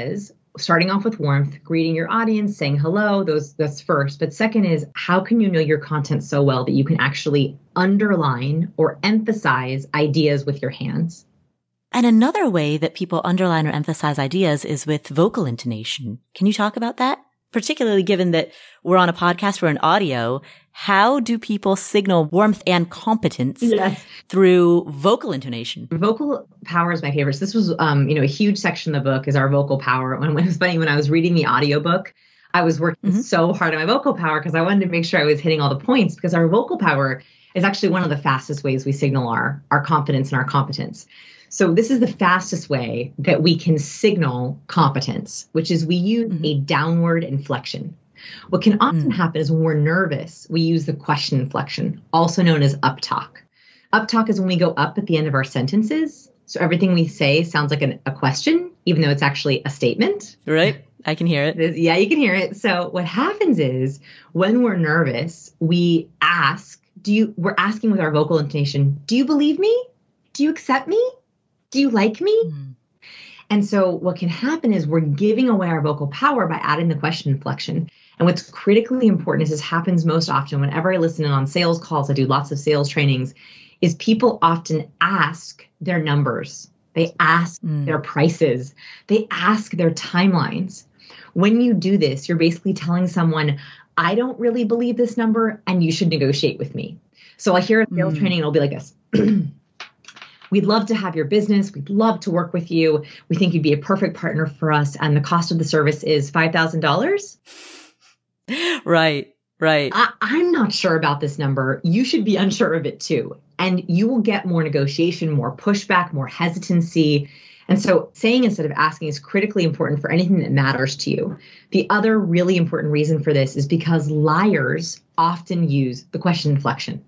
starting off with warmth, greeting your audience, saying hello, those that's first. But second is, how can you know your content so well that you can actually underline or emphasize ideas with your hands? And another way that people underline or emphasize ideas is with vocal intonation. Can you talk about that? Particularly given that we're on a podcast, we're in audio, how do people signal warmth and competence yes. through vocal intonation? Vocal power is my favorite. So this was, um, you know, a huge section of the book is our vocal power. When, when it was funny, when I was reading the audiobook, I was working mm-hmm. so hard on my vocal power because I wanted to make sure I was hitting all the points, because our vocal power is actually one of the fastest ways we signal our, our confidence and our competence. So this is the fastest way that we can signal competence, which is we use mm-hmm. a downward inflection. What can often mm. happen is when we're nervous, we use the question inflection, also known as uptalk. Uptalk is when we go up at the end of our sentences. So everything we say sounds like an, a question, even though it's actually a statement. Right. I can hear it. it is, yeah, you can hear it. So what happens is when we're nervous, we ask, do you, we're asking with our vocal intonation, do you believe me? Do you accept me? Do you like me? Mm. And so what can happen is we're giving away our vocal power by adding the question inflection. And what's critically important is this happens most often whenever I listen in on sales calls, I do lots of sales trainings, is people often ask their numbers. They ask mm. their prices. They ask their timelines. When you do this, you're basically telling someone, I don't really believe this number and you should negotiate with me. So I hear a sales mm. training and it'll be like this. We'd love to have your business. We'd love to work with you. We think you'd be a perfect partner for us. And the cost of the service is five thousand dollars. Right, right. I, I'm not sure about this number. You should be unsure of it too. And you will get more negotiation, more pushback, more hesitancy. And so saying instead of asking is critically important for anything that matters to you. The other really important reason for this is because liars often use the question inflection.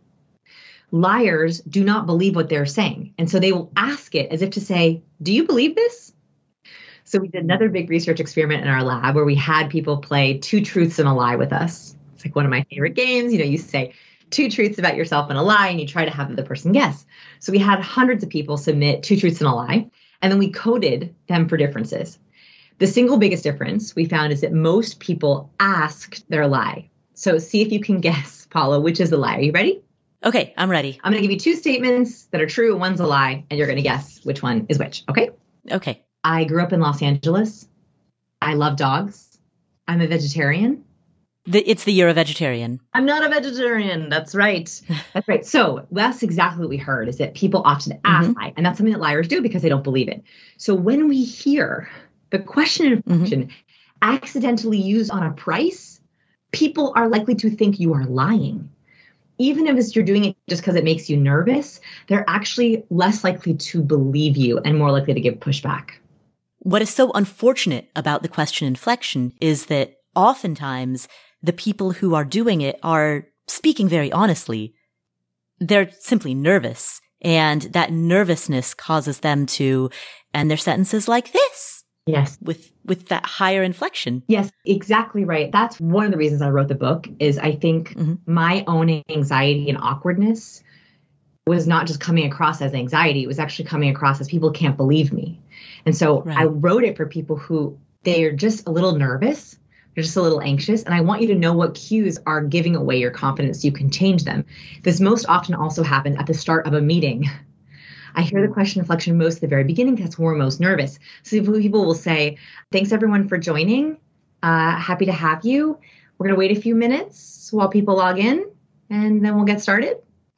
Liars do not believe what they're saying. And so they will ask it as if to say, do you believe this? So we did another big research experiment in our lab where we had people play two truths and a lie with us. It's like one of my favorite games. You know, you say two truths about yourself and a lie, and you try to have the person guess. So we had hundreds of people submit two truths and a lie, and then we coded them for differences. The single biggest difference we found is that most people asked their lie. So see if you can guess, Paula, which is the lie. Are you ready? Okay, I'm ready. I'm going to give you two statements that are true and one's a lie, and you're going to guess which one is which, okay? Okay. I grew up in Los Angeles. I love dogs. I'm a vegetarian. The, it's the year of vegetarian. I'm not a vegetarian. That's right. That's right. So that's exactly what we heard, is that people often ask, mm-hmm. and that's something that liars do because they don't believe it. So when we hear the question inflection mm-hmm. accidentally used on a price, people are likely to think you are lying. Even if it's, you're doing it just because it makes you nervous, they're actually less likely to believe you and more likely to give pushback. What is so unfortunate about the question inflection is that oftentimes the people who are doing it are speaking very honestly. They're simply nervous, and that nervousness causes them to end their sentences like this. Yes. With with that higher inflection. Yes, exactly right. That's one of the reasons I wrote the book, is I think mm-hmm. my own anxiety and awkwardness was not just coming across as anxiety. It was actually coming across as people can't believe me. And so right. I wrote it for people who they're just a little nervous. They're just a little anxious. And I want you to know what cues are giving away your confidence so you can change them. This most often also happens at the start of a meeting. I hear the question inflection most at the very beginning. That's when we're most nervous. So people will say, thanks everyone for joining. Uh, happy to have you. We're going to wait a few minutes while people log in, and then we'll get started.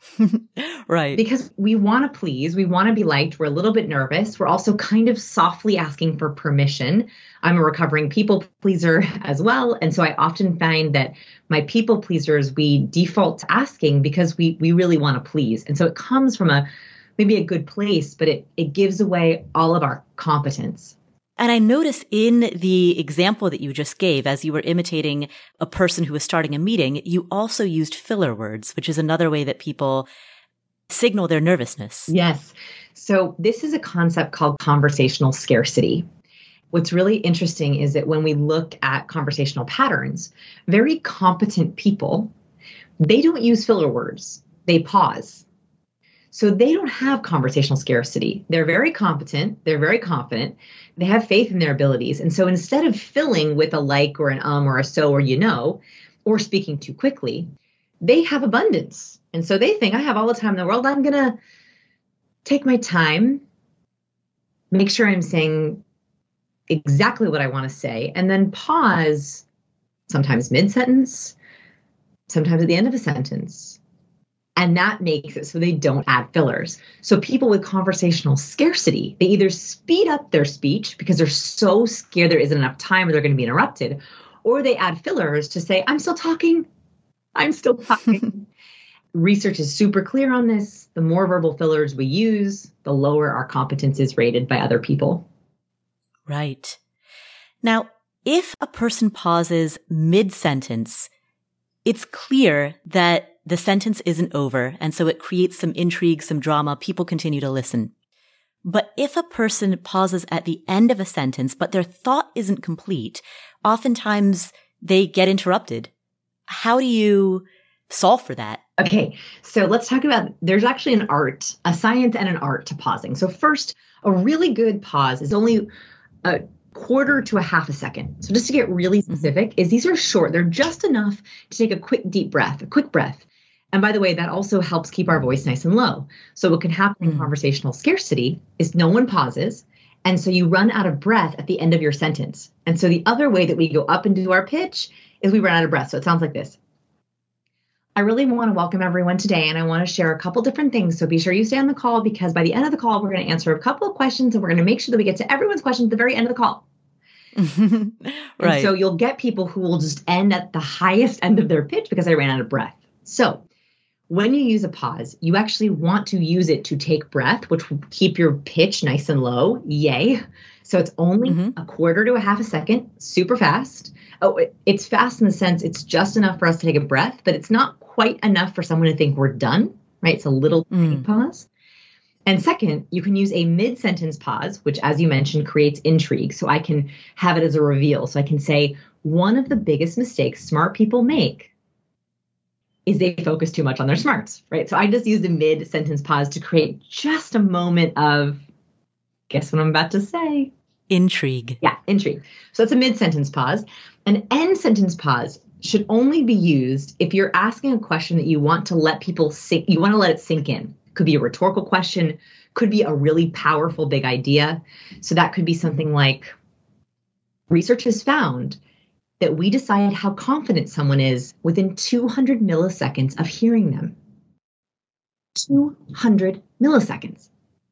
Right. Because we want to please, we want to be liked. We're a little bit nervous. We're also kind of softly asking for permission. I'm a recovering people pleaser as well. And so I often find that my people pleasers, we default to asking because we we really want to please. And so it comes from a maybe a good place, but it, it gives away all of our competence. And I noticed in the example that you just gave, as you were imitating a person who was starting a meeting, you also used filler words, which is another way that people signal their nervousness. Yes. So this is a concept called conversational scarcity. What's really interesting is that when we look at conversational patterns, very competent people, they don't use filler words. They pause. So they don't have conversational scarcity. They're very competent. They're very confident. They have faith in their abilities. And so instead of filling with a like or an um or a so or you know, or speaking too quickly, they have abundance. And so they think, I have all the time in the world. I'm going to take my time, make sure I'm saying exactly what I want to say, and then pause, sometimes mid-sentence, sometimes at the end of a sentence. And that makes it so they don't add fillers. So people with conversational scarcity, they either speed up their speech because they're so scared there isn't enough time or they're going to be interrupted, or they add fillers to say, I'm still talking. I'm still talking. Research is super clear on this. The more verbal fillers we use, the lower our competence is rated by other people. Right. Now, if a person pauses mid-sentence, it's clear that the sentence isn't over, and so it creates some intrigue, some drama. People continue to listen. But if a person pauses at the end of a sentence, but their thought isn't complete, oftentimes they get interrupted. How do you solve for that? Okay, so let's talk about, there's actually an art, a science and an art to pausing. So first, a really good pause is only a quarter to a half a second. So just to get really specific, is these are short. They're just enough to take a quick deep breath, a quick breath. And by the way, that also helps keep our voice nice and low. So what can happen in mm. conversational scarcity is no one pauses. And so you run out of breath at the end of your sentence. And so the other way that we go up into our pitch is we run out of breath. So it sounds like this. I really want to welcome everyone today, and I want to share a couple different things. So be sure you stay on the call, because by the end of the call, we're going to answer a couple of questions, and we're going to make sure that we get to everyone's questions at the very end of the call. Right. And so you'll get people who will just end at the highest end of their pitch because they ran out of breath. So when you use a pause, you actually want to use it to take breath, which will keep your pitch nice and low. Yay. So it's only mm-hmm. a quarter to a half a second, super fast. Oh, it, it's fast in the sense it's just enough for us to take a breath, but it's not quite enough for someone to think we're done, right? It's a little mm. pause. And second, you can use a mid-sentence pause, which, as you mentioned, creates intrigue. So I can have it as a reveal. So I can say, one of the biggest mistakes smart people make is they focus too much on their smarts, right? So I just use the mid-sentence pause to create just a moment of, guess what I'm about to say? Intrigue. Yeah, intrigue. So that's a mid-sentence pause. An end sentence pause should only be used if you're asking a question that you want to let people sink, you want to let it sink in. Could be a rhetorical question, could be a really powerful big idea. So that could be something like, research has found that we decide how confident someone is within two hundred milliseconds of hearing them. two hundred milliseconds.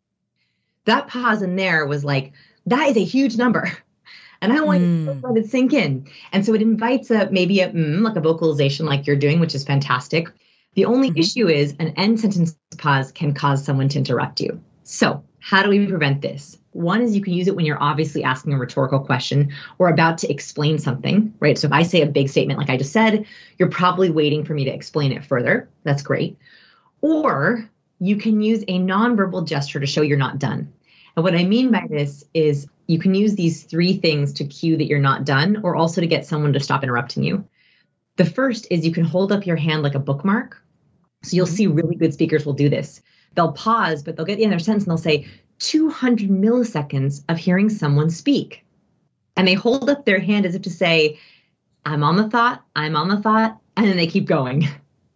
That pause in there was like, that is a huge number. And I want mm. you to let it sink in. And so it invites a maybe a mm, like a vocalization like you're doing, which is fantastic. The only mm-hmm. issue is an end sentence pause can cause someone to interrupt you. So how do we prevent this? One is you can use it when you're obviously asking a rhetorical question or about to explain something, right? So if I say a big statement like I just said, you're probably waiting for me to explain it further. That's great. Or you can use a nonverbal gesture to show you're not done. And what I mean by this is you can use these three things to cue that you're not done, or also to get someone to stop interrupting you. The first is you can hold up your hand like a bookmark. So you'll see really good speakers will do this. They'll pause, but they'll get the end of their sentence and they'll say two hundred milliseconds of hearing someone speak. And they hold up their hand as if to say, I'm on the thought, I'm on the thought, and then they keep going.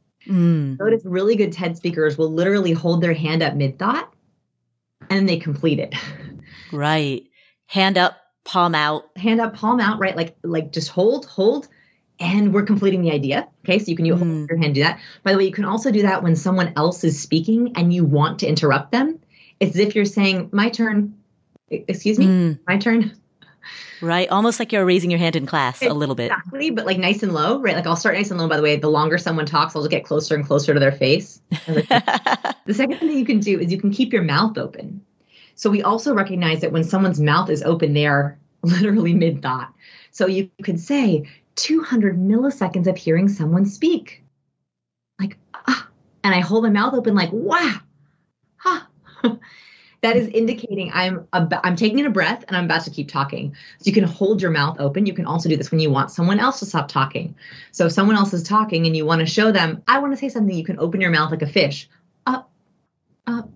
Mm. Notice really good TED speakers will literally hold their hand up mid-thought, and then they complete it. Right. Hand up, palm out. Hand up, palm out, right? Like, like just hold, hold, and we're completing the idea. Okay, so you can you mm. hold your hand, do that. By the way, you can also do that when someone else is speaking and you want to interrupt them. It's as if you're saying, my turn. Excuse me, mm. my turn. Right, almost like you're raising your hand in class a little bit. Exactly, but like nice and low, right? Like I'll start nice and low. By the way, the longer someone talks, I'll just get closer and closer to their face. The second thing you can do is you can keep your mouth open. So we also recognize that when someone's mouth is open, they are literally mid-thought. So you could say two hundred milliseconds of hearing someone speak. Like, ah, and I hold my mouth open like, wow, ha. That is indicating I'm ab- I'm taking a breath and I'm about to keep talking. So you can hold your mouth open. You can also do this when you want someone else to stop talking. So if someone else is talking and you want to show them, I want to say something, you can open your mouth like a fish. Up, up,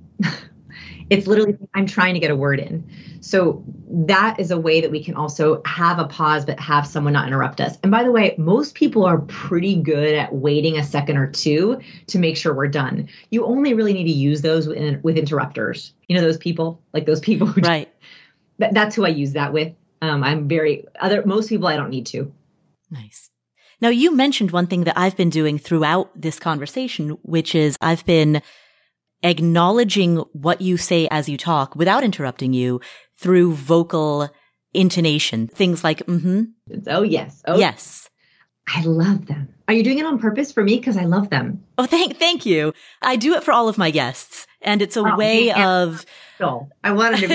It's literally, I'm trying to get a word in. So that is a way that we can also have a pause, but have someone not interrupt us. And by the way, most people are pretty good at waiting a second or two to make sure we're done. You only really need to use those with, with interrupters. You know, those people, like those people. Who right. That, that's who I use that with. Um, I'm very, other, most people I don't need to. Nice. Now, you mentioned one thing that I've been doing throughout this conversation, which is I've been acknowledging what you say as you talk without interrupting you through vocal intonation. Things like, mm-hmm. Oh, yes. Oh, yes. I love them. Are you doing it on purpose for me? Because I love them. Oh, thank thank you. I do it for all of my guests. And it's a oh, way yeah. of... Oh, I wanted to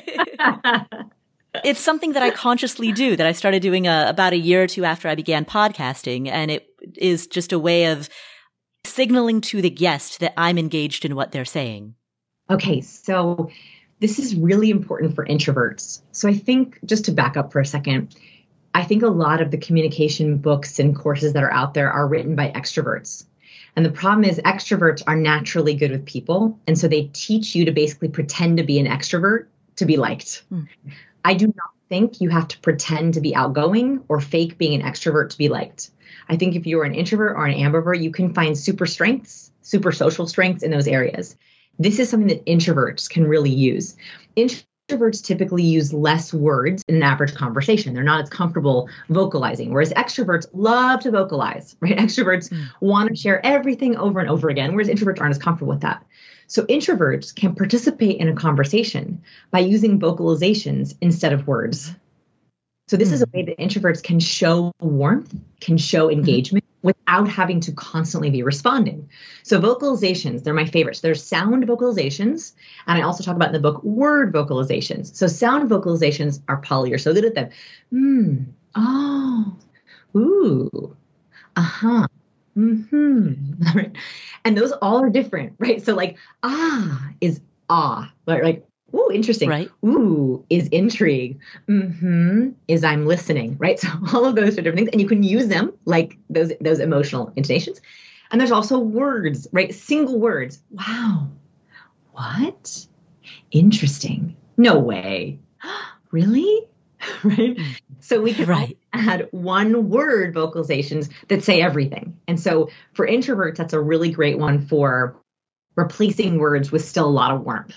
be... It's something that I consciously do, that I started doing uh, about a year or two after I began podcasting. And it is just a way of signaling to the guest that I'm engaged in what they're saying. Okay, so this is really important for introverts. So I think, just to back up for a second, I think a lot of the communication books and courses that are out there are written by extroverts. And the problem is extroverts are naturally good with people. And so they teach you to basically pretend to be an extrovert to be liked. Mm. I do not think you have to pretend to be outgoing or fake being an extrovert to be liked. I think if you're an introvert or an ambivert, you can find super strengths, super social strengths in those areas. This is something that introverts can really use. Introverts typically use less words in an average conversation. They're not as comfortable vocalizing, whereas extroverts love to vocalize, right? Extroverts mm. want to share everything over and over again, whereas introverts aren't as comfortable with that. So introverts can participate in a conversation by using vocalizations instead of words. So this mm. is a way that introverts can show warmth, can show engagement mm. without having to constantly be responding. So vocalizations, they're my favorites. There's sound vocalizations, and I also talk about in the book word vocalizations. So sound vocalizations are Polly, you're so good at them. Hmm. Oh. Ooh. Uh-huh. Mm-hmm. Right. And those all are different, right? So like, ah is ah, right? Like, ooh, interesting. Right. Ooh is intrigue. Mm-hmm is I'm listening, right? So all of those are different things, and you can use them like those those emotional intonations. And there's also words, right? Single words. Wow. What? Interesting. No way. Really? Right? So we can right. add one word vocalizations that say everything. And so for introverts, that's a really great one for replacing words with still a lot of warmth.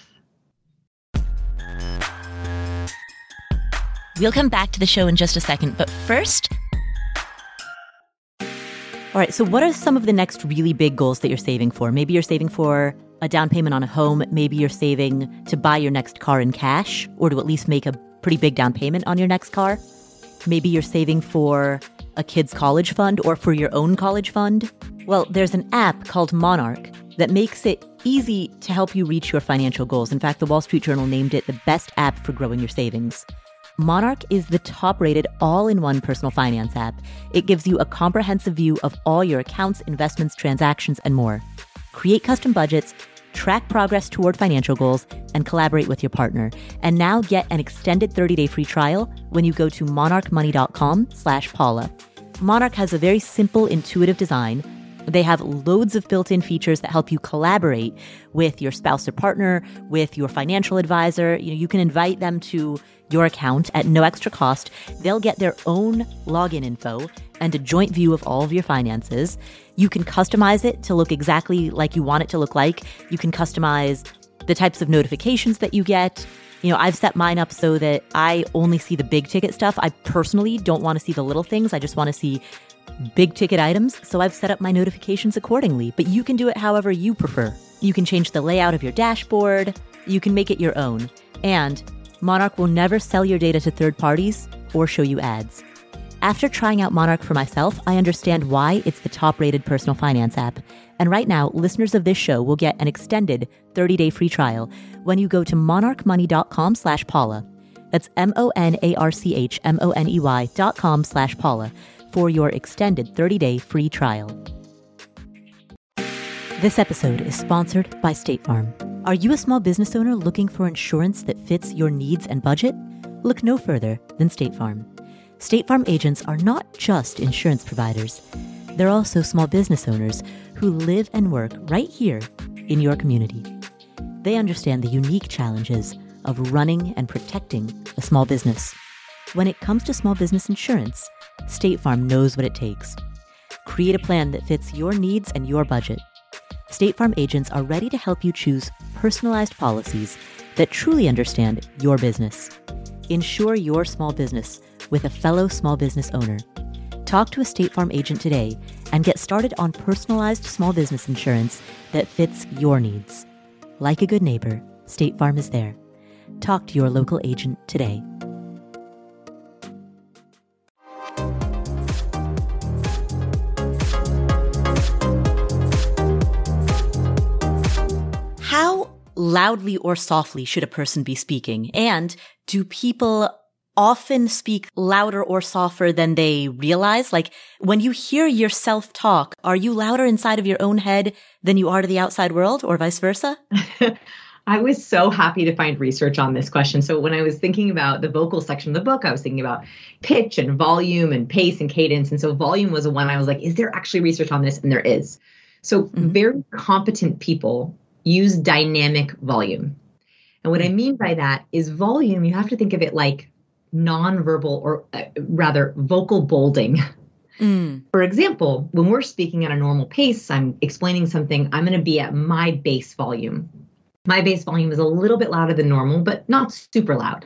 We'll come back to the show in just a second, but first... All right, so what are some of the next really big goals that you're saving for? Maybe you're saving for a down payment on a home. Maybe you're saving to buy your next car in cash, or to at least make a pretty big down payment on your next car. Maybe you're saving for a kid's college fund or for your own college fund. Well, there's an app called Monarch that makes it easy to help you reach your financial goals. In fact, the Wall Street Journal named it the best app for growing your savings. Monarch is the top-rated all-in-one personal finance app. It gives you a comprehensive view of all your accounts, investments, transactions, and more. Create custom budgets, track progress toward financial goals, and collaborate with your partner. And now get an extended thirty-day free trial when you go to monarchmoney.com slash Paula. Monarch has a very simple, intuitive design. They have loads of built-in features that help you collaborate with your spouse or partner, with your financial advisor. You know, you can invite them to your account at no extra cost. They'll get their own login info and a joint view of all of your finances. You can customize it to look exactly like you want it to look like. You can customize the types of notifications that you get. You know, I've set mine up so that I only see the big ticket stuff. I personally don't want to see the little things. I just want to see big ticket items. So I've set up my notifications accordingly, but you can do it however you prefer. You can change the layout of your dashboard. You can make it your own. And Monarch will never sell your data to third parties or show you ads. After trying out Monarch for myself, I understand why it's the top-rated personal finance app. And right now, listeners of this show will get an extended thirty-day free trial when you go to monarchmoney.com slash Paula. That's M-O-N-A-R-C-H-M-O-N-E-Y dot com slash Paula for your extended thirty-day free trial. This episode is sponsored by State Farm. Are you a small business owner looking for insurance that fits your needs and budget? Look no further than State Farm. State Farm agents are not just insurance providers. They're also small business owners who live and work right here in your community. They understand the unique challenges of running and protecting a small business. When it comes to small business insurance, State Farm knows what it takes. Create a plan that fits your needs and your budget. State Farm agents are ready to help you choose personalized policies that truly understand your business. Insure your small business with a fellow small business owner. Talk to a State Farm agent today and get started on personalized small business insurance that fits your needs. Like a good neighbor, State Farm is there. Talk to your local agent today. How loudly or softly should a person be speaking? And do people often speak louder or softer than they realize? Like when you hear yourself talk, are you louder inside of your own head than you are to the outside world, or vice versa? I was so happy to find research on this question. So when I was thinking about the vocal section of the book, I was thinking about pitch and volume and pace and cadence. And so volume was the one I was like, is there actually research on this? And there is. So mm-hmm. very competent people use dynamic volume. And what I mean by that is volume, you have to think of it like nonverbal, or uh, rather vocal bolding. Mm. For example, when we're speaking at a normal pace, I'm explaining something, I'm going to be at my base volume. My base volume is a little bit louder than normal, but not super loud.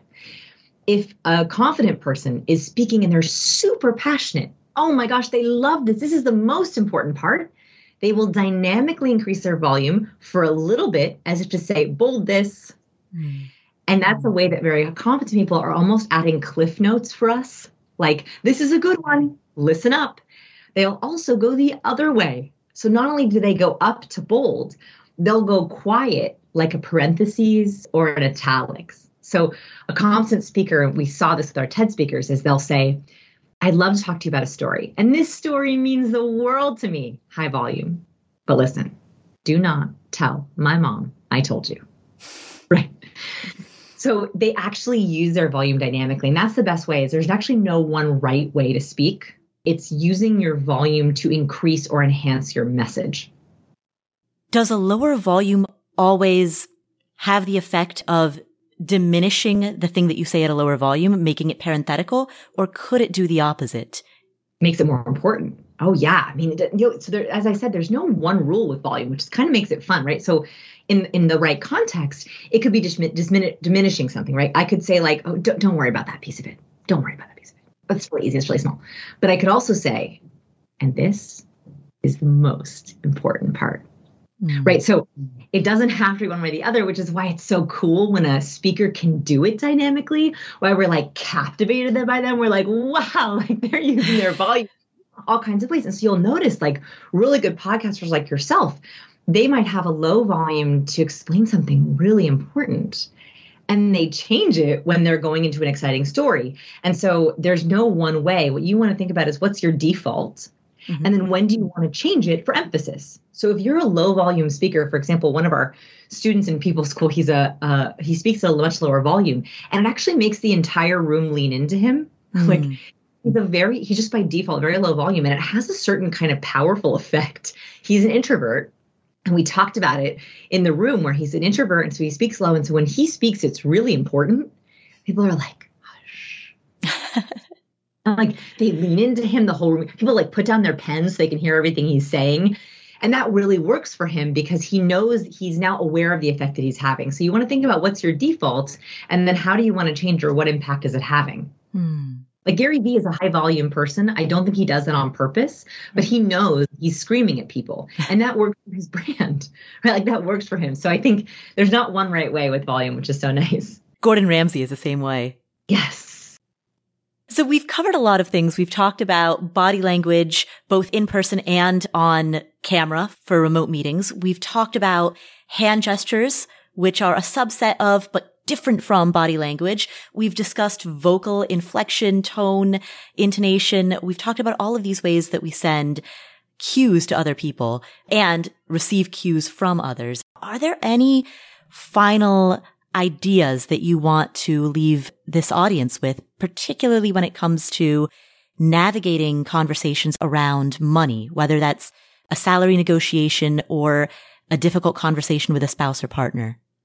If a confident person is speaking and they're super passionate, oh my gosh, they love this. This is the most important part. They will dynamically increase their volume for a little bit, as if to say, bold this. Mm. And that's a way that very competent people are almost adding cliff notes for us. Like, this is a good one. Listen up. They'll also go the other way. So not only do they go up to bold, they'll go quiet, like a parentheses or an italics. So a competent speaker, we saw this with our TED speakers, is they'll say, I'd love to talk to you about a story. And this story means the world to me. High volume. But listen, do not tell my mom I told you. Right? So they actually use their volume dynamically. And that's the best way, is there's actually no one right way to speak. It's using your volume to increase or enhance your message. Does a lower volume always have the effect of diminishing the thing that you say at a lower volume, making it parenthetical, or could it do the opposite? Makes it more important. Oh yeah. I mean, you know, so there, as I said, there's no one rule with volume, which kind of makes it fun, right? So in, in the right context, it could be just dimin- diminishing something, right? I could say like, oh, don't, don't worry about that piece of it. Don't worry about that piece of it. That's really easy. It's really small. But I could also say, and this is the most important part. Right. So it doesn't have to be one way or the other, which is why it's so cool when a speaker can do it dynamically, why we're like captivated by them. We're like, wow, like they're using their volume all kinds of ways. And so you'll notice like really good podcasters like yourself, they might have a low volume to explain something really important. And they change it when they're going into an exciting story. And so there's no one way. What you want to think about is what's your default? Mm-hmm. And then when do you want to change it for emphasis? So if you're a low volume speaker, for example, one of our students in People School, he's a uh, he speaks at a much lower volume, and it actually makes the entire room lean into him. Mm-hmm. Like he's a very he's just by default very low volume, and it has a certain kind of powerful effect. He's an introvert, and we talked about it in the room where he's an introvert, and so he speaks low, and so when he speaks, it's really important. People are like, hush. And like they lean into him, the whole room. People like put down their pens so they can hear everything he's saying. And that really works for him because he knows he's now aware of the effect that he's having. So you want to think about what's your default and then how do you want to change or what impact is it having? Hmm. Like Gary Vee is a high volume person. I don't think he does it on purpose, but he knows he's screaming at people and that works for his brand, right? Like that works for him. So I think there's not one right way with volume, which is so nice. Gordon Ramsay is the same way. Yes. So we've covered a lot of things. We've talked about body language, both in person and on camera for remote meetings. We've talked about hand gestures, which are a subset of, but different from body language. We've discussed vocal inflection, tone, intonation. We've talked about all of these ways that we send cues to other people and receive cues from others. Are there any final ideas that you want to leave this audience with, particularly when it comes to navigating conversations around money, whether that's a salary negotiation or a difficult conversation with a spouse or partner?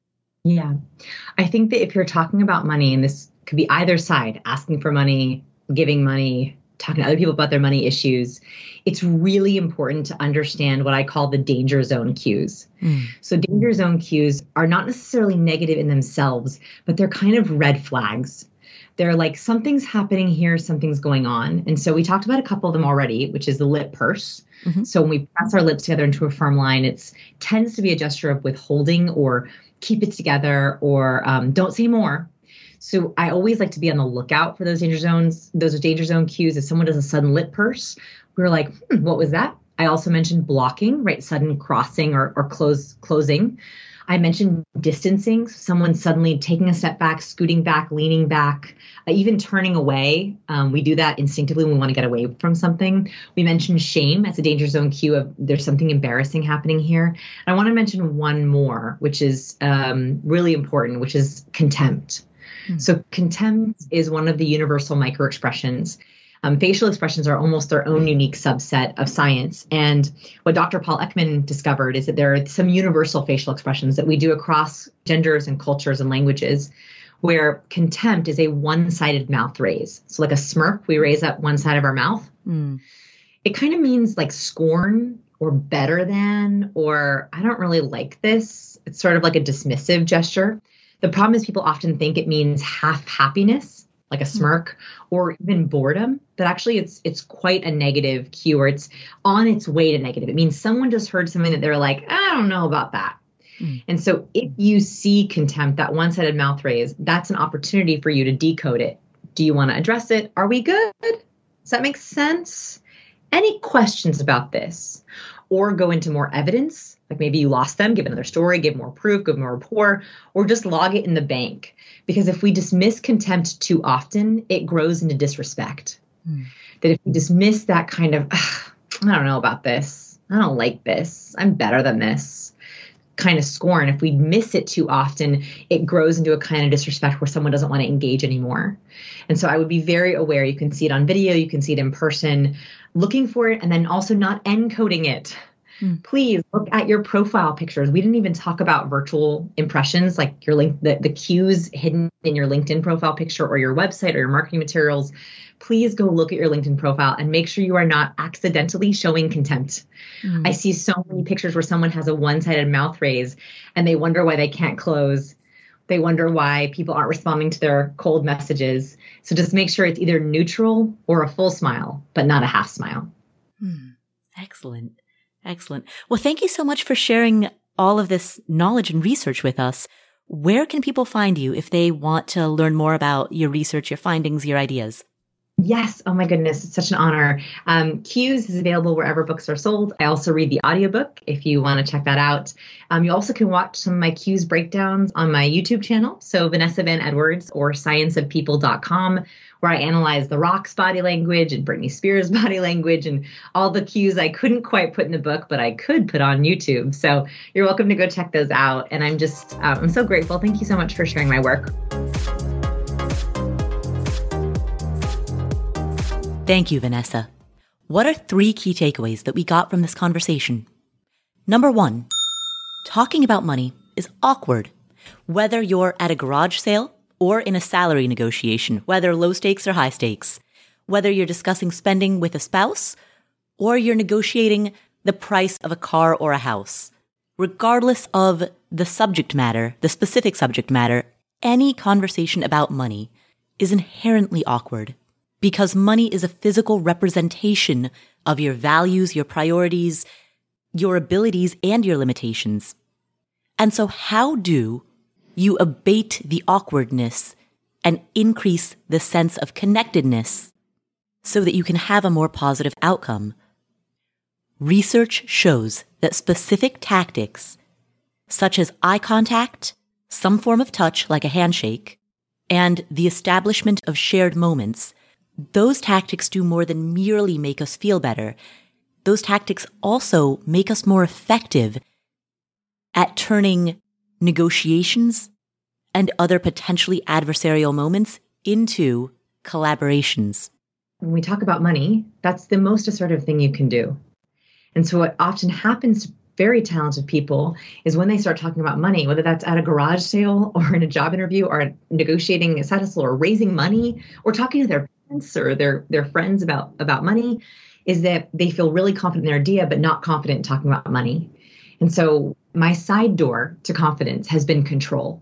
Yeah. I think that if you're talking about money, and this could be either side, asking for money, giving money, talking to other people about their money issues, it's really important to understand what I call the danger zone cues. Mm. So danger zone cues are not necessarily negative in themselves, but they're kind of red flags. They're like, something's happening here, something's going on. And so we talked about a couple of them already, which is the lip purse. Mm-hmm. So when we press our lips together into a firm line, it tends to be a gesture of withholding or keep it together or um, don't say more. So I always like to be on the lookout for those danger zones, those danger zone cues. If someone does a sudden lip purse, we're like, hmm, what was that? I also mentioned blocking, right? Sudden crossing or, or close closing. I mentioned distancing, someone suddenly taking a step back, scooting back, leaning back, uh, even turning away. Um, we do that instinctively when we want to get away from something. We mentioned shame as a danger zone cue of there's something embarrassing happening here. And I want to mention one more, which is um, really important, which is contempt. Mm-hmm. So contempt is one of the universal microexpressions. Um, facial expressions are almost their own unique subset of science. And what Doctor Paul Ekman discovered is that there are some universal facial expressions that we do across genders and cultures and languages, where contempt is a one-sided mouth raise. So like a smirk, we raise up one side of our mouth. Mm. It kind of means like scorn or better than, or I don't really like this. It's sort of like a dismissive gesture. The problem is people often think it means half happiness, like a smirk, or even boredom, but actually it's it's quite a negative cue, or it's on its way to negative. It means someone just heard something that they're like, I don't know about that. Mm. And so if you see contempt, that one-sided mouth raise, that's an opportunity for you to decode it. Do you want to address it? Are we good? Does that make sense? Any questions about this? Or go into more evidence, like maybe you lost them, give another story, give more proof, give more rapport, or just log it in the bank. Because if we dismiss contempt too often, it grows into disrespect. Mm. That if we dismiss that kind of, I don't know about this, I don't like this, I'm better than this kind of scorn, if we miss it too often, it grows into a kind of disrespect where someone doesn't want to engage anymore. And so I would be very aware. You can see it on video, you can see it in person, looking for it, and then also not encoding it. Mm. Please look at your profile pictures. We didn't even talk about virtual impressions, like your link, the, the cues hidden in your LinkedIn profile picture or your website or your marketing materials. Please go look at your LinkedIn profile and make sure you are not accidentally showing contempt. Mm. I see so many pictures where someone has a one-sided mouth raise and they wonder why they can't close. They wonder why people aren't responding to their cold messages. So just make sure it's either neutral or a full smile, but not a half smile. Mm. Excellent. Excellent. Well, thank you so much for sharing all of this knowledge and research with us. Where can people find you if they want to learn more about your research, your findings, your ideas? Yes. Oh my goodness. It's such an honor. Um, Cues is available wherever books are sold. I also read the audiobook if you want to check that out. Um, you also can watch some of my Cues breakdowns on my YouTube channel. So Vanessa Van Edwards or science of people dot com, where I analyze The Rock's body language and Britney Spears' body language and all the cues I couldn't quite put in the book, but I could put on YouTube. So you're welcome to go check those out. And I'm just, um, I'm so grateful. Thank you so much for sharing my work. Thank you, Vanessa. What are three key takeaways that we got from this conversation? Number one, talking about money is awkward. Whether you're at a garage sale or in a salary negotiation, whether low stakes or high stakes, whether you're discussing spending with a spouse or you're negotiating the price of a car or a house, regardless of the subject matter, the specific subject matter, any conversation about money is inherently awkward. Because money is a physical representation of your values, your priorities, your abilities, and your limitations. And so how do you abate the awkwardness and increase the sense of connectedness so that you can have a more positive outcome? Research shows that specific tactics, such as eye contact, some form of touch like a handshake, and the establishment of shared moments, those tactics do more than merely make us feel better. Those tactics also make us more effective at turning negotiations and other potentially adversarial moments into collaborations. When we talk about money, that's the most assertive thing you can do. And so what often happens very talented people is when they start talking about money, whether that's at a garage sale or in a job interview or negotiating a side hustle or raising money or talking to their parents or their, their friends about, about money, is that they feel really confident in their idea, but not confident in talking about money. And so my side door to confidence has been control.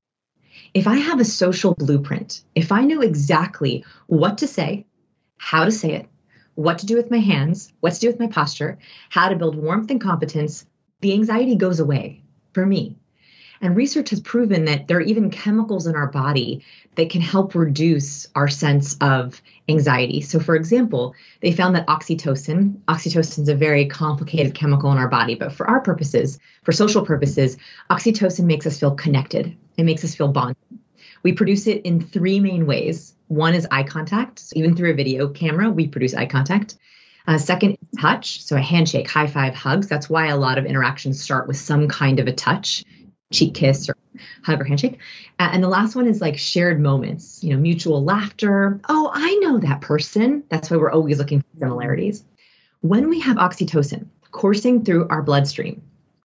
If I have a social blueprint, if I know exactly what to say, how to say it, what to do with my hands, what to do with my posture, how to build warmth and competence, the anxiety goes away for me. And research has proven that there are even chemicals in our body that can help reduce our sense of anxiety. So for example, they found that oxytocin, oxytocin is a very complicated chemical in our body, but for our purposes, for social purposes, oxytocin makes us feel connected. It makes us feel bonded. We produce it in three main ways. One is eye contact. So even through a video camera, we produce eye contact. Uh, second is touch. So a handshake, high five, hugs. That's why a lot of interactions start with some kind of a touch, cheek kiss or hug or handshake. Uh, and the last one is like shared moments, you know, mutual laughter. Oh, I know that person. That's why we're always looking for similarities. When we have oxytocin coursing through our bloodstream,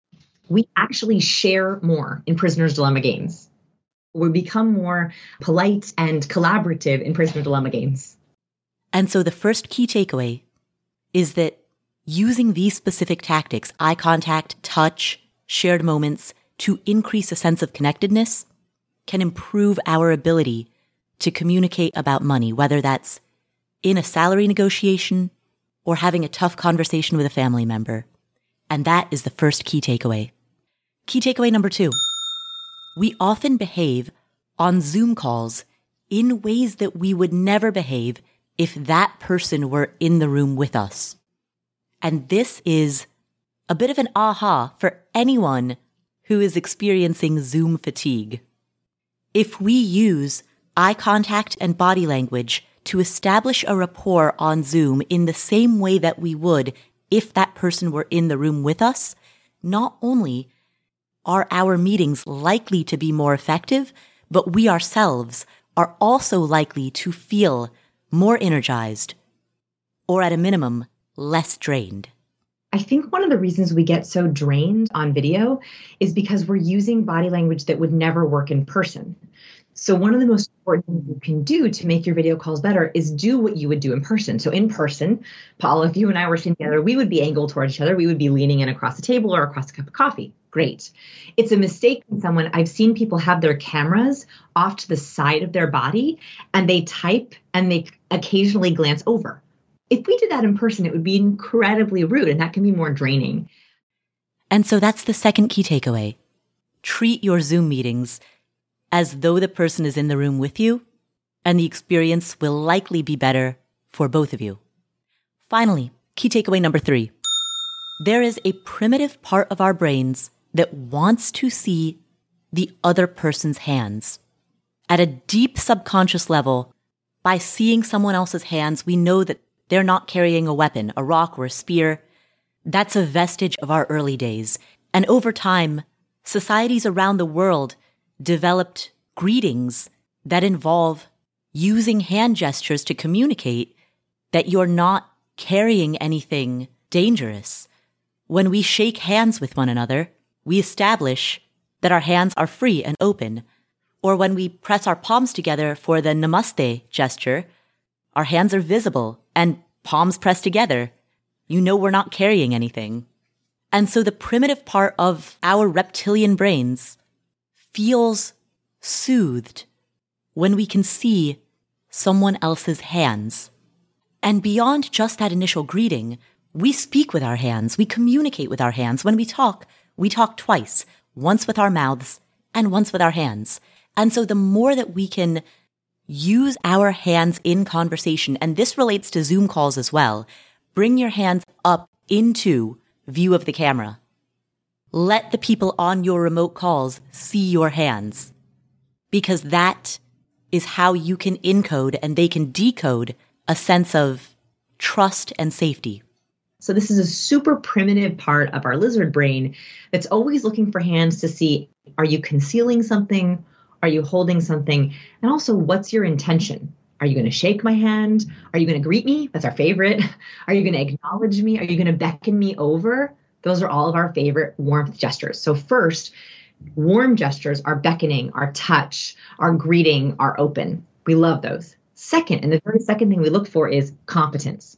we actually share more in Prisoner's Dilemma games. We become more polite and collaborative in Prisoner Dilemma games. And so the first key takeaway is that using these specific tactics, eye contact, touch, shared moments, to increase a sense of connectedness can improve our ability to communicate about money, whether that's in a salary negotiation or having a tough conversation with a family member. And that is the first key takeaway. Key takeaway number two. We often behave on Zoom calls in ways that we would never behave if that person were in the room with us. And this is a bit of an aha for anyone who is experiencing Zoom fatigue. If we use eye contact and body language to establish a rapport on Zoom in the same way that we would if that person were in the room with us, not only are our meetings likely to be more effective, but we ourselves are also likely to feel more energized, or at a minimum, less drained. I think one of the reasons we get so drained on video is because we're using body language that would never work in person. So one of the most important things you can do to make your video calls better is do what you would do in person. So in person, Paula, if you and I were sitting together, we would be angled towards each other. We would be leaning in across the table or across a cup of coffee. Great. It's a mistake when someone, I've seen people have their cameras off to the side of their body and they type and they occasionally glance over. If we did that in person, it would be incredibly rude and that can be more draining. And so that's the second key takeaway. Treat your Zoom meetings as though the person is in the room with you, and the experience will likely be better for both of you. Finally, key takeaway number three. There is a primitive part of our brains that wants to see the other person's hands. At a deep subconscious level, by seeing someone else's hands, we know that they're not carrying a weapon, a rock or a spear. That's a vestige of our early days. And over time, societies around the world developed greetings that involve using hand gestures to communicate that you're not carrying anything dangerous. When we shake hands with one another, we establish that our hands are free and open. Or when we press our palms together for the namaste gesture, our hands are visible and palms pressed together. You know we're not carrying anything. And so the primitive part of our reptilian brains feels soothed when we can see someone else's hands. And beyond just that initial greeting, we speak with our hands, we communicate with our hands. When we talk, we talk twice, once with our mouths and once with our hands. And so the more that we can use our hands in conversation, and this relates to Zoom calls as well, bring your hands up into view of the camera. Let the people on your remote calls see your hands, because that is how you can encode and they can decode a sense of trust and safety. So this is a super primitive part of our lizard brain that's always looking for hands to see, are you concealing something? Are you holding something? And also, what's your intention? Are you going to shake my hand? Are you going to greet me? That's our favorite. Are you going to acknowledge me? Are you going to beckon me over? Those are all of our favorite warmth gestures. So first, warm gestures are beckoning, our touch, our greeting, our open. We love those. Second, and the very second thing we look for is competence.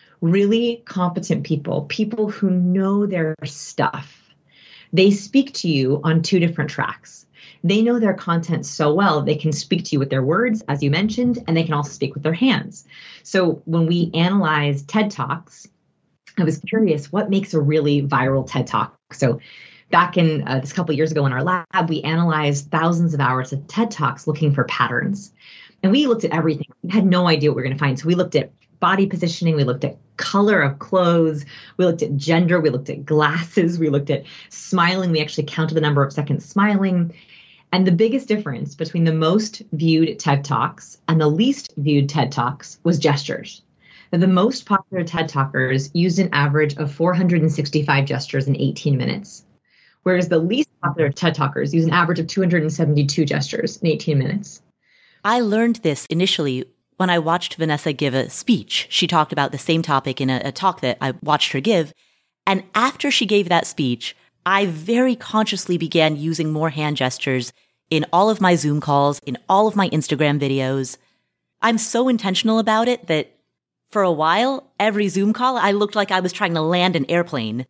Really competent people, people who know their stuff. They speak to you on two different tracks. They know their content so well, they can speak to you with their words, as you mentioned, and they can also speak with their hands. So when we analyze TED Talks, I was curious, what makes a really viral TED Talk? So back in uh, this couple of years ago in our lab, we analyzed thousands of hours of TED Talks looking for patterns. And we looked at everything. We had no idea what we were going to find. So we looked at body positioning. We looked at color of clothes. We looked at gender. We looked at glasses. We looked at smiling. We actually counted the number of seconds smiling. And the biggest difference between the most viewed TED Talks and the least viewed TED Talks was gestures. Now, the most popular TED Talkers used an average of four hundred sixty-five gestures in eighteen minutes, whereas the least popular TED Talkers use an average of two hundred seventy-two gestures in eighteen minutes. I learned this initially when I watched Vanessa give a speech. She talked about the same topic in a, a talk that I watched her give. And after she gave that speech, I very consciously began using more hand gestures in all of my Zoom calls, in all of my Instagram videos. I'm so intentional about it that for a while, every Zoom call, I looked like I was trying to land an airplane.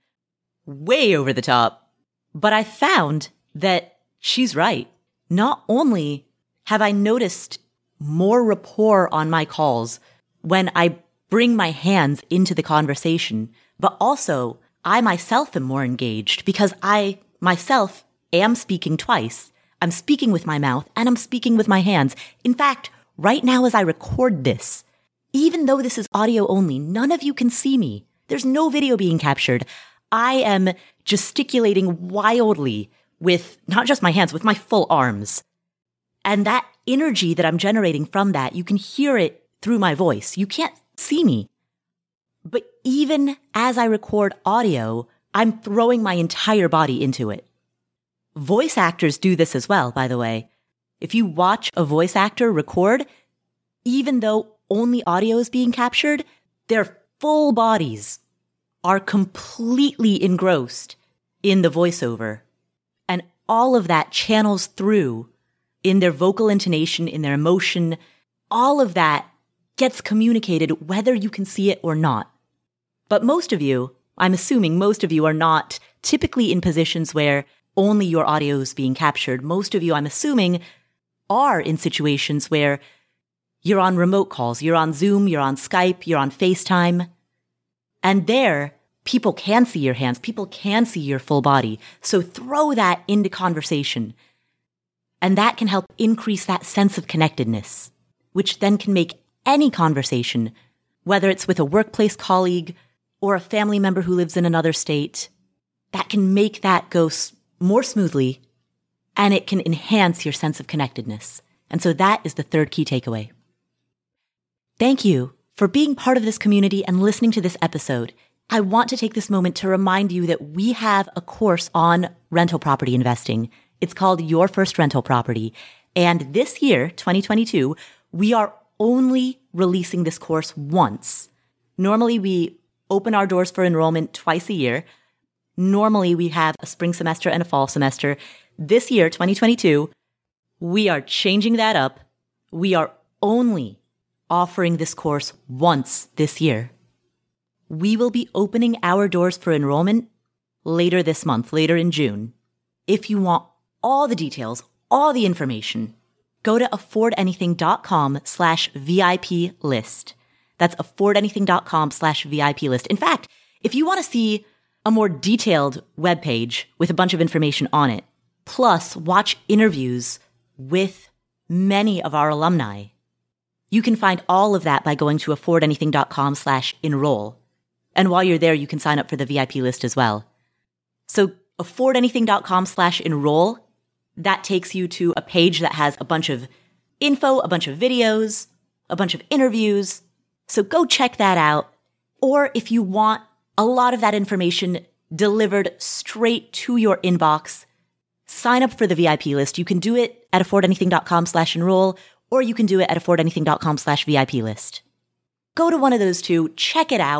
Way over the top. But I found that she's right. Not only have I noticed more rapport on my calls when I bring my hands into the conversation, but also I myself am more engaged because I myself am speaking twice. I'm speaking with my mouth and I'm speaking with my hands. In fact, right now as I record this, even though this is audio only, none of you can see me. There's no video being captured. I am gesticulating wildly with not just my hands, with my full arms. And that energy that I'm generating from that, you can hear it through my voice. You can't see me. But even as I record audio, I'm throwing my entire body into it. Voice actors do this as well, by the way. If you watch a voice actor record, even though only audio is being captured, their full bodies are completely engrossed in the voiceover. And all of that channels through in their vocal intonation, in their emotion. All of that gets communicated whether you can see it or not. But most of you, I'm assuming most of you are not typically in positions where only your audio is being captured. Most of you, I'm assuming, are in situations where you're on remote calls, you're on Zoom, you're on Skype, you're on FaceTime. And there, people can see your hands, people can see your full body. So throw that into conversation. And that can help increase that sense of connectedness, which then can make any conversation, whether it's with a workplace colleague or a family member who lives in another state, that can make that go more smoothly and it can enhance your sense of connectedness. And so that is the third key takeaway. Thank you for being part of this community and listening to this episode. I want to take this moment to remind you that we have a course on rental property investing. It's called Your First Rental Property. And this year, twenty twenty-two, we are only releasing this course once. Normally, we open our doors for enrollment twice a year. Normally, we have a spring semester and a fall semester. This year, twenty twenty-two, we are changing that up. We are only offering this course once this year. We will be opening our doors for enrollment later this month, later in June. If you want all the details, all the information, go to affordanything.com slash VIP list. That's affordanything.com slash VIP list. In fact, if you want to see a more detailed webpage with a bunch of information on it, plus watch interviews with many of our alumni, you can find all of that by going to affordanything.com slash enroll. And while you're there, you can sign up for the V I P list as well. So affordanything.com slash enroll, that takes you to a page that has a bunch of info, a bunch of videos, a bunch of interviews. So go check that out. Or if you want a lot of that information delivered straight to your inbox, sign up for the V I P list. You can do it at affordanything.com slash enroll, or you can do it at affordanything.com slash VIP list. Go to one of those two, check it out.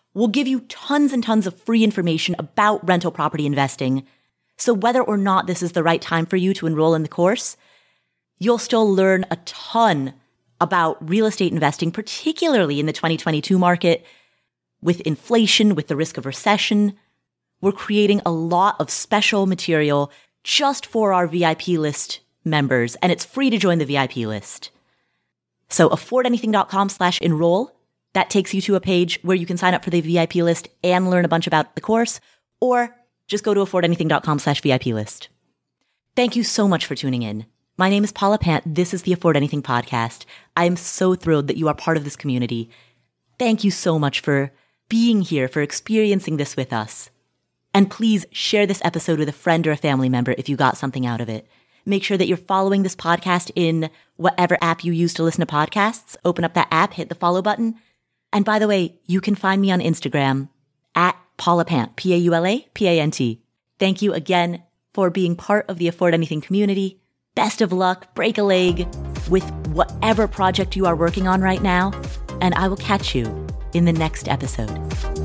We'll give you tons and tons of free information about rental property investing. So whether or not this is the right time for you to enroll in the course, you'll still learn a ton about real estate investing, particularly in the twenty twenty-two market. With inflation, with the risk of recession, we're creating a lot of special material just for our V I P list members, and it's free to join the V I P list. So affordanything.com slash enroll. That takes you to a page where you can sign up for the V I P list and learn a bunch about the course, or just go to affordanything.com slash VIP list. Thank you so much for tuning in. My name is Paula Pant. This is the Afford Anything podcast. I am so thrilled that you are part of this community. Thank you so much for being here, for experiencing this with us. And please share this episode with a friend or a family member if you got something out of it. Make sure that you're following this podcast in whatever app you use to listen to podcasts. Open up that app, hit the follow button. And by the way, you can find me on Instagram at Paula Pant, P A U L A P A N T. Thank you again for being part of the Afford Anything community. Best of luck, break a leg with whatever project you are working on right now, and I will catch you in the next episode.